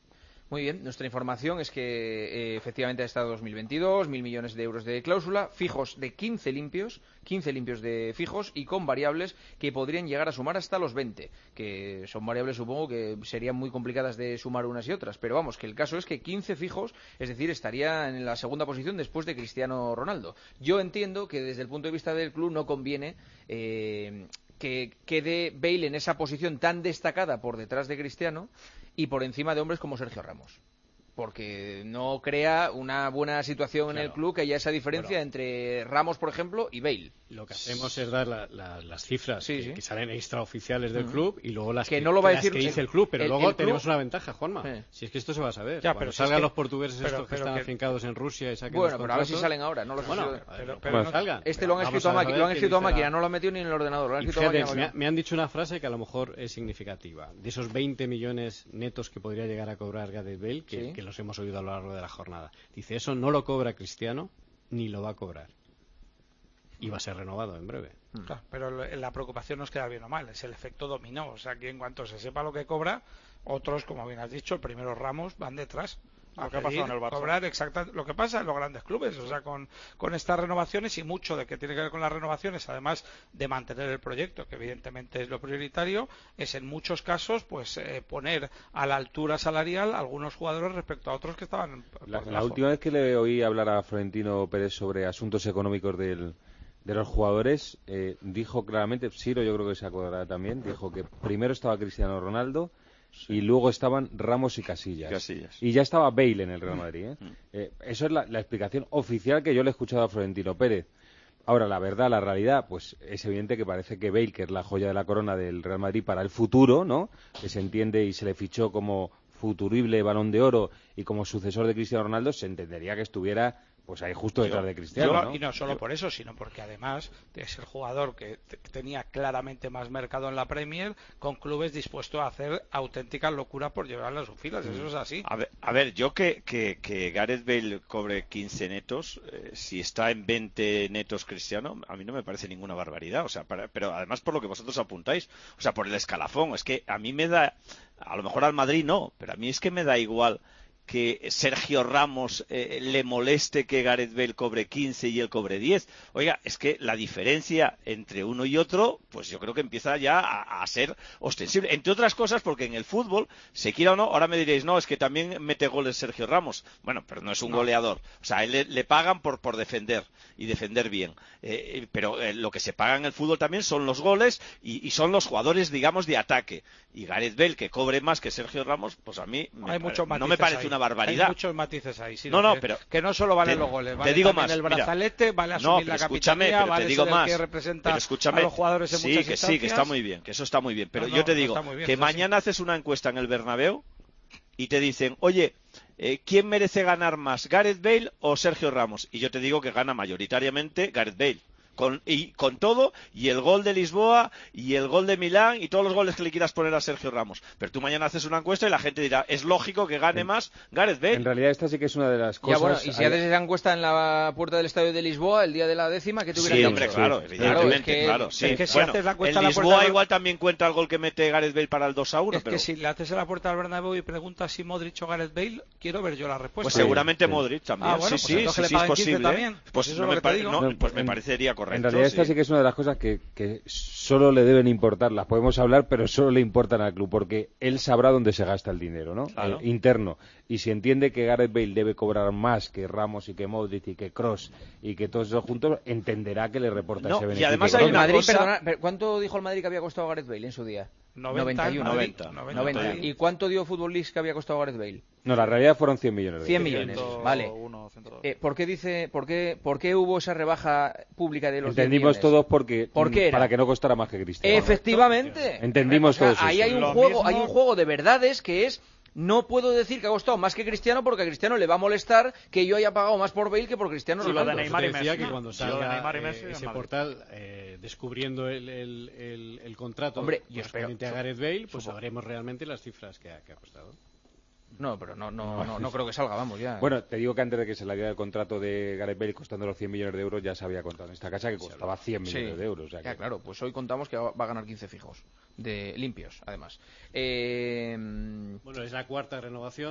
Muy bien, nuestra información es que eh, efectivamente ha estado dos mil veintidós, mil millones de euros de cláusula, fijos de quince limpios, quince limpios de fijos y con variables que podrían llegar a sumar hasta los veinte, que son variables supongo que serían muy complicadas de sumar unas y otras, pero vamos, que el caso es que quince fijos, es decir, estaría en la segunda posición después de Cristiano Ronaldo. Yo entiendo que desde el punto de vista del club no conviene eh, que quede Bale en esa posición tan destacada por detrás de Cristiano y por encima de hombres como Sergio Ramos, porque no crea una buena situación claro. en el club que haya esa diferencia bueno. entre Ramos, por ejemplo, y Bale. Lo que hacemos es dar la, la, las cifras sí, que, sí. que salen extraoficiales del uh-huh. club y luego las que, que, no lo va a las decir que dice el club, pero el, luego el tenemos club... una ventaja, Juanma. Sí. Si es que esto se va a saber. Ya, Cuando pero salgan si es que... los portugueses pero, estos que pero están que... afincados en Rusia y saquen bueno, los pero a ver si salen ahora, no lo sé. Bueno, si... pero, pero no salgan. Este lo han escrito a máquina, lo han escrito a máquina, no lo han metido ni en el ordenador. Lo han escrito fíjate, a máquina, me, me han dicho una frase que a lo mejor es significativa. De esos veinte millones netos que podría llegar a cobrar Gareth Bale, que, sí. que los hemos oído a lo largo de la jornada. Dice, eso no lo cobra Cristiano, ni lo va a cobrar. Y va a ser renovado en breve. Claro, pero la preocupación no es quedar bien o mal, es el efecto dominó. O sea, que en cuanto se sepa lo que cobra, otros, como bien has dicho, el primero Ramos, van detrás. Lo que ha pasado en el Barça. Cobrar exacta, lo que pasa en los grandes clubes, o sea, con, con estas renovaciones y mucho de que tiene que ver con las renovaciones, además de mantener el proyecto, que evidentemente es lo prioritario, es en muchos casos pues eh, poner a la altura salarial a algunos jugadores respecto a otros que estaban por la, debajo. La última vez que le oí hablar a Florentino Pérez sobre asuntos económicos del, de los jugadores, eh, dijo claramente, Siro yo creo que se acordará también, dijo que primero estaba Cristiano Ronaldo, sí. y luego estaban Ramos y Casillas. Casillas. Y ya estaba Bale en el Real Madrid. ¿eh? Mm. Eh, eso es la, la explicación oficial que yo le he escuchado a Florentino Pérez. Ahora, la verdad, la realidad, pues es evidente que parece que Bale, que es la joya de la corona del Real Madrid para el futuro, ¿no? Que se entiende y se le fichó como futurible Balón de Oro y como sucesor de Cristiano Ronaldo, se entendería que estuviera pues ahí justo detrás de Cristiano, yo, ¿no? Y no solo por eso, sino porque además es el jugador que t- tenía claramente más mercado en la Premier, con clubes dispuestos a hacer auténticas locuras por llevarle a sus filas. Mm. Eso es así. A ver, a ver yo que, que, que Gareth Bale cobre quince netos, eh, si está en veinte netos Cristiano, a mí no me parece ninguna barbaridad. O sea, para, pero además por lo que vosotros apuntáis, o sea, por el escalafón, es que a mí me da, a lo mejor al Madrid no, pero a mí es que me da igual que Sergio Ramos eh, le moleste que Gareth Bale cobre quince y él cobre diez. Oiga, es que la diferencia entre uno y otro, pues yo creo que empieza ya a, a ser ostensible. Entre otras cosas, porque en el fútbol, se quiera o no, ahora me diréis, no, es que también mete goles Sergio Ramos. Bueno, pero no es un no. goleador. O sea, a él le, le pagan por, por defender y defender bien. Eh, pero eh, lo que se paga en el fútbol también son los goles y, y son los jugadores, digamos, de ataque. Y Gareth Bale, que cobre más que Sergio Ramos, pues a mí me Hay pare... no me parece ahí. una barbaridad. Hay muchos matices ahí. Sí, no, no, que, pero que no solo valen te, los goles, vale te digo también más, el brazalete, mira, vale asumir no, la pero capitanía, te vale digo ser más, el que representa pero escúchame, a los jugadores en sí, muchas que instancias. sí, que está muy bien, que eso está muy bien, pero no, no, yo te no digo bien, que mañana así. haces una encuesta en el Bernabéu y te dicen, oye, eh, ¿quién merece ganar más, Gareth Bale o Sergio Ramos? Y yo te digo que gana mayoritariamente Gareth Bale. Con, y con todo, y el gol de Lisboa, y el gol de Milán, y todos los goles que le quieras poner a Sergio Ramos. Pero tú mañana haces una encuesta y la gente dirá, es lógico que gane más Gareth Bale. En realidad esta sí que es una de las cosas... Ya, bueno, y si haces esa encuesta en la puerta del estadio de Lisboa, el día de la décima, que te hubiera Sí, dicho? hombre, claro, sí. evidentemente, claro. Es que, claro sí. es que si bueno, haces la encuesta en en la Lisboa puerta... igual también cuenta el gol que mete Gareth Bale para el dos a uno, es pero... que si le haces en la puerta del Bernabéu y preguntas si Modric o Gareth Bale, quiero ver yo la respuesta. Pues seguramente sí. Modric también, ah, bueno, sí, pues sí, sí, sí es posible. También. Pues, pues eso no es lo me, que te digo. no, pues me en, parecería correcto. En realidad esta sí, sí que es una de las cosas que, que solo le deben importar, las podemos hablar, pero solo le importan al club, porque él sabrá dónde se gasta el dinero, ¿no? Claro. Eh, interno. Y si entiende que Gareth Bale debe cobrar más que Ramos y que Modric y que Kroos y que todos esos juntos, entenderá que le reporta no, ese beneficio. Y además hay una Madrid, cosa... perdona, pero ¿cuánto dijo el Madrid que había costado Gareth Bale en su día? noventa, noventa y uno. noventa, noventa, noventa. ¿Y cuánto dio Football League que había costado Gareth Bale? No, la realidad fueron cien millones. De cien millones, ciento vale. uno, ciento dos. Eh, ¿Por qué dice, por qué, por qué hubo esa rebaja pública de los Entendimos todos porque ¿Por qué era? Para que no costara más que Cristiano. Efectivamente. Entendimos o sea, todos. ahí eso. hay un Lo juego, mismo... hay un juego de verdades que es no puedo decir que ha costado más que Cristiano porque a Cristiano le va a molestar que yo haya pagado más por Bale que por Cristiano sí, Ronaldo. Lo de Neymar y decía Messi, que cuando sí, lo de salga Neymar y Messi, eh, ese Madrid. portal eh, descubriendo el, el, el, el contrato Hombre, yo espero, correspondiente a Gareth Bale, pues sabremos realmente las cifras que ha, que ha costado. No, pero no, no, no, no creo que salga, vamos ya. Bueno, te digo que antes de que se le diera el contrato de Gareth Bale costando los cien millones de euros, ya se había contado en esta casa que costaba cien millones sí. de euros. O sea ya, que... claro, pues hoy contamos que va a ganar quince fijos, de limpios, además. Eh... Bueno, es la cuarta renovación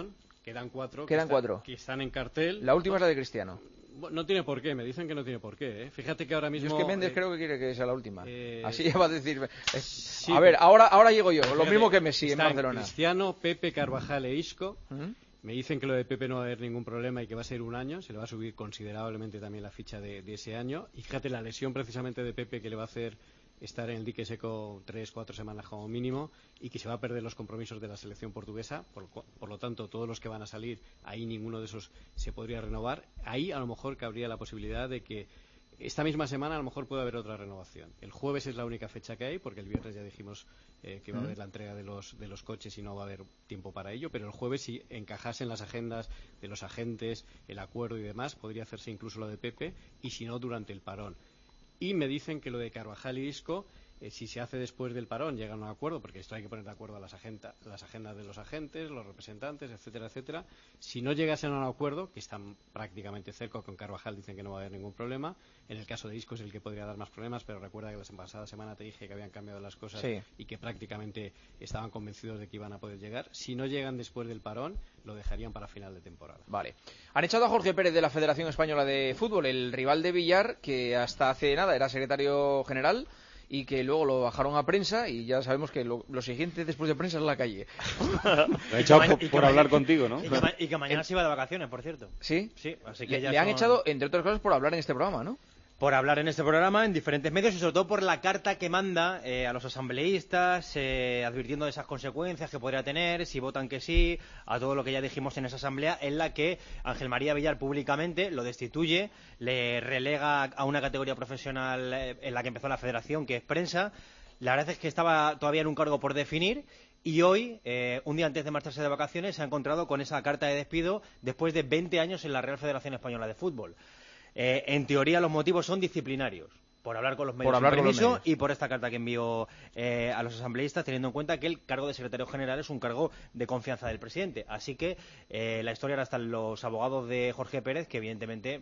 Quedan cuatro. Quedan que cuatro. Están, que están en cartel. La última es la de Cristiano. No tiene por qué, me dicen que no tiene por qué. ¿eh? Fíjate que ahora mismo... Yo es que Méndez eh, creo que quiere que sea la última. Eh, Así ya va a decir... Eh, sí, a ver, pero, ahora ahora llego yo, fíjate, lo mismo que Messi en están Barcelona. Cristiano, Pepe, Carvajal e Isco. ¿Mm? Me dicen que lo de Pepe no va a haber ningún problema y que va a ser un año. Se le va a subir considerablemente también la ficha de, de ese año. Y fíjate la lesión precisamente de Pepe que le va a hacer estar en el dique seco tres, cuatro semanas como mínimo y que se va a perder los compromisos de la selección portuguesa, por, por lo tanto todos los que van a salir, ahí ninguno de esos se podría renovar. Ahí a lo mejor cabría la posibilidad de que esta misma semana a lo mejor puede haber otra renovación. El jueves es la única fecha que hay, porque el viernes ya dijimos eh, que va a haber la entrega de los, de los coches y no va a haber tiempo para ello, pero el jueves, si encajase en las agendas de los agentes, el acuerdo y demás, podría hacerse incluso lo de Pepe, y si no, durante el parón. Y me dicen que lo de Carvajal y Isco, eh, si se hace después del parón, llegan a un acuerdo, porque esto hay que poner de acuerdo a las, agenda, las agendas de los agentes, los representantes, etcétera, etcétera. Si no llegasen a un acuerdo, que están prácticamente cerca, con Carvajal dicen que no va a haber ningún problema. En el caso de Isco es el que podría dar más problemas, pero recuerda que la pasada semana te dije que habían cambiado las cosas sí. y que prácticamente estaban convencidos de que iban a poder llegar. Si no llegan después del parón, lo dejarían para final de temporada. Vale. Han echado a Jorge Pérez de la Federación Española de Fútbol, el rival de Villar, que hasta hace nada era secretario general y que luego lo bajaron a prensa y ya sabemos que lo, lo siguiente después de prensa es la calle. Lo he echado por, por hablar contigo, ¿no? Y que, ma y que mañana se iba de vacaciones, por cierto. ¿Sí? Sí, así que le, ya le han son... echado, entre otras cosas, por hablar en este programa, ¿no? Por hablar en este programa, en diferentes medios y sobre todo por la carta que manda eh, a los asambleístas, eh, advirtiendo de esas consecuencias que podría tener, si votan que sí, a todo lo que ya dijimos en esa asamblea, en la que Ángel María Villar públicamente lo destituye, le relega a una categoría profesional eh, en la que empezó la federación, que es prensa. La verdad es que estaba todavía en un cargo por definir. Y hoy, eh, un día antes de marcharse de vacaciones, se ha encontrado con esa carta de despido después de veinte años en la Real Federación Española de Fútbol. Eh, en teoría los motivos son disciplinarios, por hablar con los medios sin permiso y por esta carta que envió eh, a los asambleístas, teniendo en cuenta que el cargo de secretario general es un cargo de confianza del presidente. Así que eh, la historia ahora está en los abogados de Jorge Pérez, que evidentemente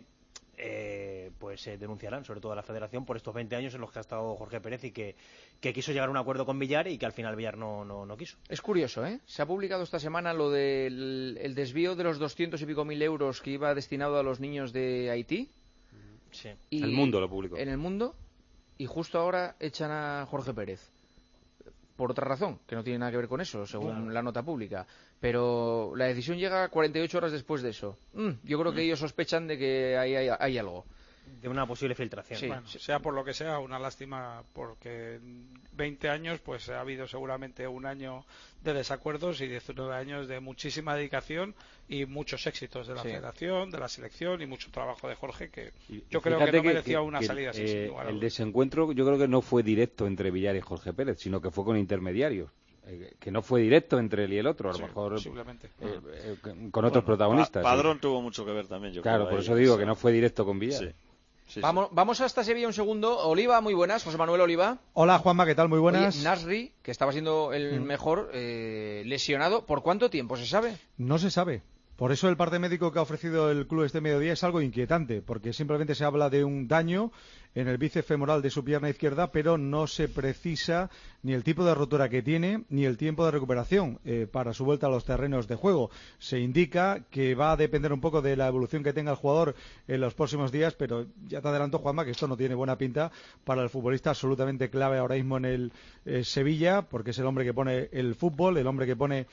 eh, pues eh, denunciarán, sobre todo a la federación, por estos veinte años en los que ha estado Jorge Pérez y que, que quiso llegar a un acuerdo con Villar y que al final Villar no, no, no quiso. Es curioso, ¿eh? Se ha publicado esta semana lo del el desvío de los doscientos y pico mil euros que iba destinado a los niños de Haití. Sí. Y El Mundo lo publicó. En El Mundo, y justo ahora echan a Jorge Pérez. Por otra razón, que no tiene nada que ver con eso, según bueno. la nota pública. Pero la decisión llega cuarenta y ocho horas después de eso. Mm, yo creo que ellos sospechan de que hay, hay, hay algo. De una posible filtración. Sí, bueno, sea por lo que sea, una lástima, porque veinte años, pues ha habido seguramente un año de desacuerdos y diecinueve años de muchísima dedicación y muchos éxitos de la sí. federación, de la selección y mucho trabajo de Jorge, que y, yo creo que no que, merecía que, una que salida así. Eh, sin lugar a el dudas. desencuentro yo creo que no fue directo entre Villar y Jorge Pérez, sino que fue con intermediarios. Que no fue directo entre él y el otro, a lo sí, mejor eh, eh, con bueno, otros protagonistas. Pa Padrón sí. tuvo mucho que ver también, yo Claro, creo. por ahí, eso digo sí. que no fue directo con Villar. Sí. Sí, vamos, sí. vamos hasta Sevilla un segundo. Oliva, muy buenas. José Manuel Oliva. Hola, Juanma, ¿qué tal? Muy buenas. Oye, Nasri, que estaba siendo el mm. mejor, eh, lesionado. ¿Por cuánto tiempo se sabe? No se sabe. Por eso el parte médico que ha ofrecido el club este mediodía es algo inquietante, porque simplemente se habla de un daño en el bíceps femoral de su pierna izquierda, pero no se precisa ni el tipo de rotura que tiene ni el tiempo de recuperación eh, para su vuelta a los terrenos de juego. Se indica que va a depender un poco de la evolución que tenga el jugador en los próximos días, pero ya te adelanto, Juanma, que esto no tiene buena pinta para el futbolista absolutamente clave ahora mismo en el eh, Sevilla, porque es el hombre que pone el fútbol, el hombre que pone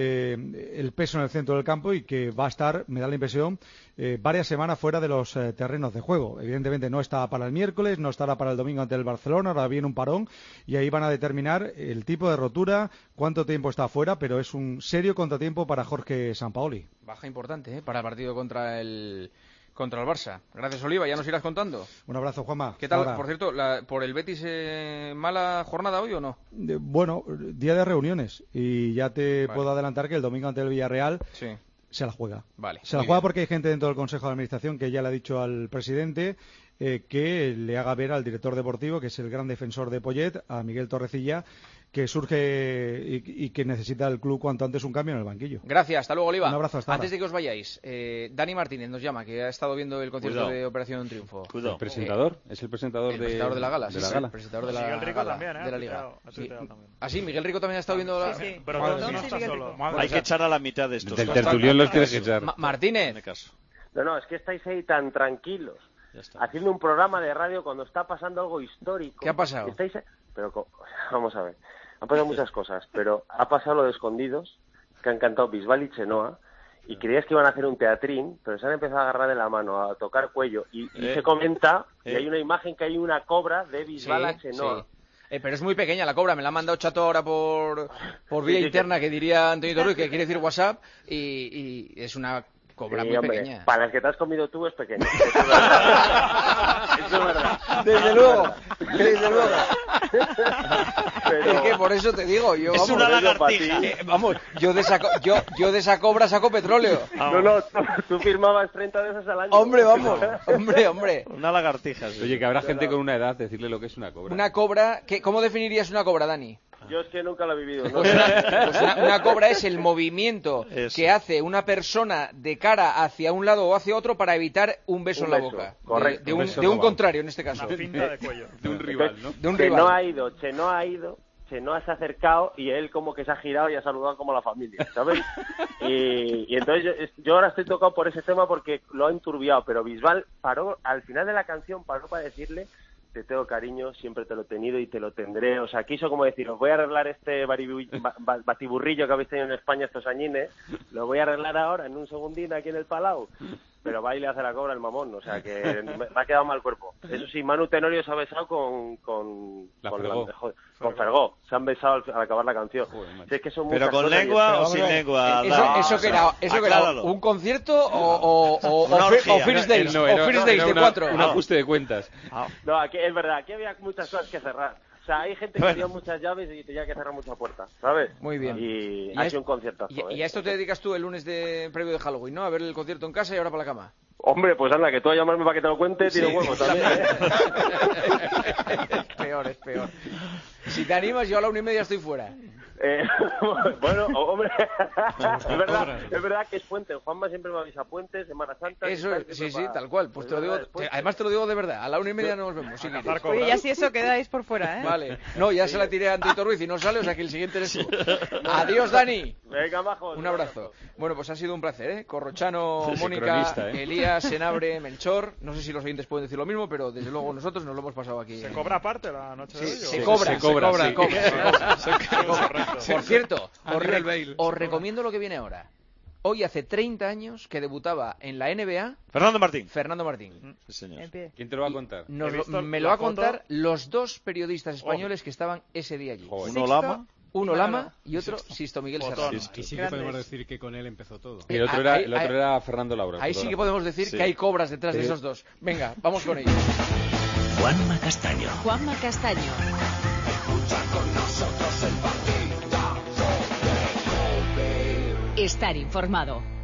eh, el peso en el centro del campo y que va a estar, me da la impresión, eh, varias semanas fuera de los eh, terrenos de juego. Evidentemente no está para el miércoles, no estará para el domingo ante el Barcelona, ahora viene un parón y ahí van a determinar el tipo de rotura, cuánto tiempo está fuera, pero es un serio contratiempo para Jorge Sampaoli. Baja importante, ¿eh? Para el partido contra el contra el Barça. Gracias, Oliva, ya nos irás contando. Un abrazo, Juanma. ¿Qué tal? Ahora. Por cierto, la, ¿por el Betis eh, mala jornada hoy o no? De, bueno, día de reuniones y ya te vale. puedo adelantar que el domingo ante el Villarreal sí. se la juega. Vale, se la juega bien. Porque hay gente dentro del Consejo de Administración que ya le ha dicho al presidente eh, que le haga ver al director deportivo, que es el gran defensor de Poyet, a Miguel Torrecilla, que surge y, y que necesita el club cuanto antes un cambio en el banquillo. Gracias, hasta luego, Oliva. Un abrazo, hasta Antes ahora. de que os vayáis, eh, Dani Martínez nos llama, que ha estado viendo el concierto Cuidado. de Operación Triunfo. ¿El presentador? ¿Es el presentador, el de, presentador de la gala? de sí, la sí, gala? el presentador de la, Miguel Rico gala, también, ¿eh? de la Ha Liga. tuiteado, ha Sí. tuiteado también. ¿Ah, sí? ¿Miguel Rico también ha estado viendo la...? Sí, sí. Pero Madre no, mía. no está solo. Madre Hay mía. que echar a la mitad de estos. Del tertulión los tienes que echar. Ma- Martínez. Caso. No, no, es que estáis ahí tan tranquilos, Ya está. haciendo un programa de radio cuando está pasando algo histórico. ¿Qué ha pasado? Estáis, pero co- vamos a ver, han pasado muchas cosas, pero ha pasado lo de Escondidos, que han cantado Bisbal y Chenoa, y creías que iban a hacer un teatrín, pero se han empezado a agarrar de la mano, a tocar cuello, y, y Eh. se comenta, y Eh. hay una imagen que hay una cobra de Bisbal a Chenoa. sí. Eh, pero es muy pequeña la cobra, me la ha mandado Chato ahora por, por vía Sí, sí, interna, que diría Antonio Torres, que quiere decir WhatsApp, y, y es una cobra Sí, muy hombre, pequeña. para las que te has comido tú es pequeña. Eso es verdad. Eso es verdad. Desde luego, desde luego. Pero- Es que por eso te digo, yo Es vamos, una yo- lagartija. eh, vamos, yo de esa co- yo, yo de esa cobra saco petróleo. No, no, tú, tú firmabas treinta de esas al año. Hombre, vamos, hombre, hombre. Una lagartija. Sí. Oye, que habrá gente con una edad, decirle lo que es una cobra. Una cobra, ¿qué, ¿cómo definirías una cobra, Dani? Yo es que nunca lo he vivido. ¿no? Pues una, pues una- una cobra es el movimiento Eso. que hace una persona de cara hacia un lado o hacia otro para evitar un beso Un en la beso, boca. De- correcto. De, Un un, beso de un robado. contrario, en este caso. Una finta de cuello. De un rival, ¿no? De un Chenoa rival. ha ido, Chenoa ha ido, Chenoa se ha acercado y él como que se ha girado y ha saludado como a la familia, ¿sabes? Y, y entonces yo, es- yo ahora estoy tocado por ese tema porque lo ha enturbiado, pero Bisbal paró, al final de la canción paró para decirle: te tengo cariño, siempre te lo he tenido y te lo tendré. O sea, quiso como decir, os voy a arreglar este baribu- ba- ba- batiburrillo que habéis tenido en España estos añines, lo voy a arreglar ahora en un segundín aquí en el Palau. Pero va y le hace la cobra el mamón, o sea que me, me ha quedado mal cuerpo. Eso sí, Manu Tenorio se ha besado con con, La con, Fergó. joder, con Fergó. Se han besado al, al acabar la canción. Si es que son Pero muchas con cosas y lengua es que- o sin lengua. Eso, Dani? eso que era, eso que era Acláralo. un concierto o, o, o, Una o, fir- orgía. o First Days, No, o era- First era Days de una- cuatro. Un ajuste de cuentas. No, aquí es verdad, aquí había muchas cosas que cerrar. O sea, hay gente que Bueno. tenía muchas llaves y tenía que cerrar muchas puertas, ¿sabes? Muy bien. Y, Y ha es- sido un conciertazo. Y, ¿eh? y a esto te dedicas tú el lunes de previo de Halloween, ¿no? A ver el concierto en casa y ahora para la cama. Hombre, pues anda, que tú a llamarme para que te lo cuente, tiene Sí. huevos también, ¿eh? Es peor, es peor. Si te animas, yo a la una y media estoy fuera. Eh, bueno, hombre, es verdad, es verdad que es puente. Juanma siempre me avisa puente, Semana Santa. Eso, y tal, sí, siempre sí, para- tal cual. Pues te lo digo, verdad, es puente. te- además te lo digo de verdad. A la una y media nos vemos. Si quieres. Oye, ya si eso quedáis por fuera, ¿eh? Vale. No, ya se la tiré a Antito Ruiz y no sale, o sea que el siguiente eres tú. Adiós, Dani. Venga, majos. Un abrazo. Bueno, pues ha sido un placer, ¿eh? Corrochano, Sí, Mónica, cronista, ¿eh? Elías, Senabre, Melchor. No sé si los oyentes pueden decir lo mismo, pero desde luego nosotros nos lo hemos pasado aquí. ¿Se en- cobra aparte la noche de Sí, hoy? se o- cobra, se cobra, se sí. cobra, se cobra, se cobra. Correcto. Por cierto, A os, nivel re- Bale, os se recomiendo lo que viene ahora. Hoy hace treinta años que debutaba en la N B A Fernando Martín. Fernando Martín. Sí, señor. En pie. ¿Quién te lo va a contar? Nos He lo- visto me la lo va a foto. contar los dos periodistas españoles que estaban ese día allí. Joder. Uno Lama. Uno Claro. Lama y otro Sisto Miguel Botón. Serrano. Y sí que Grandes. podemos decir que con él empezó todo. Y el otro era, Ahí- el otro ahí- era Fernando Laura. el Ahí sí que fotógrafo. podemos decir Sí. que hay cobras detrás de Sí. esos dos. Venga, vamos con ellos. Juanma Castaño. Juanma Castaño. Estar informado.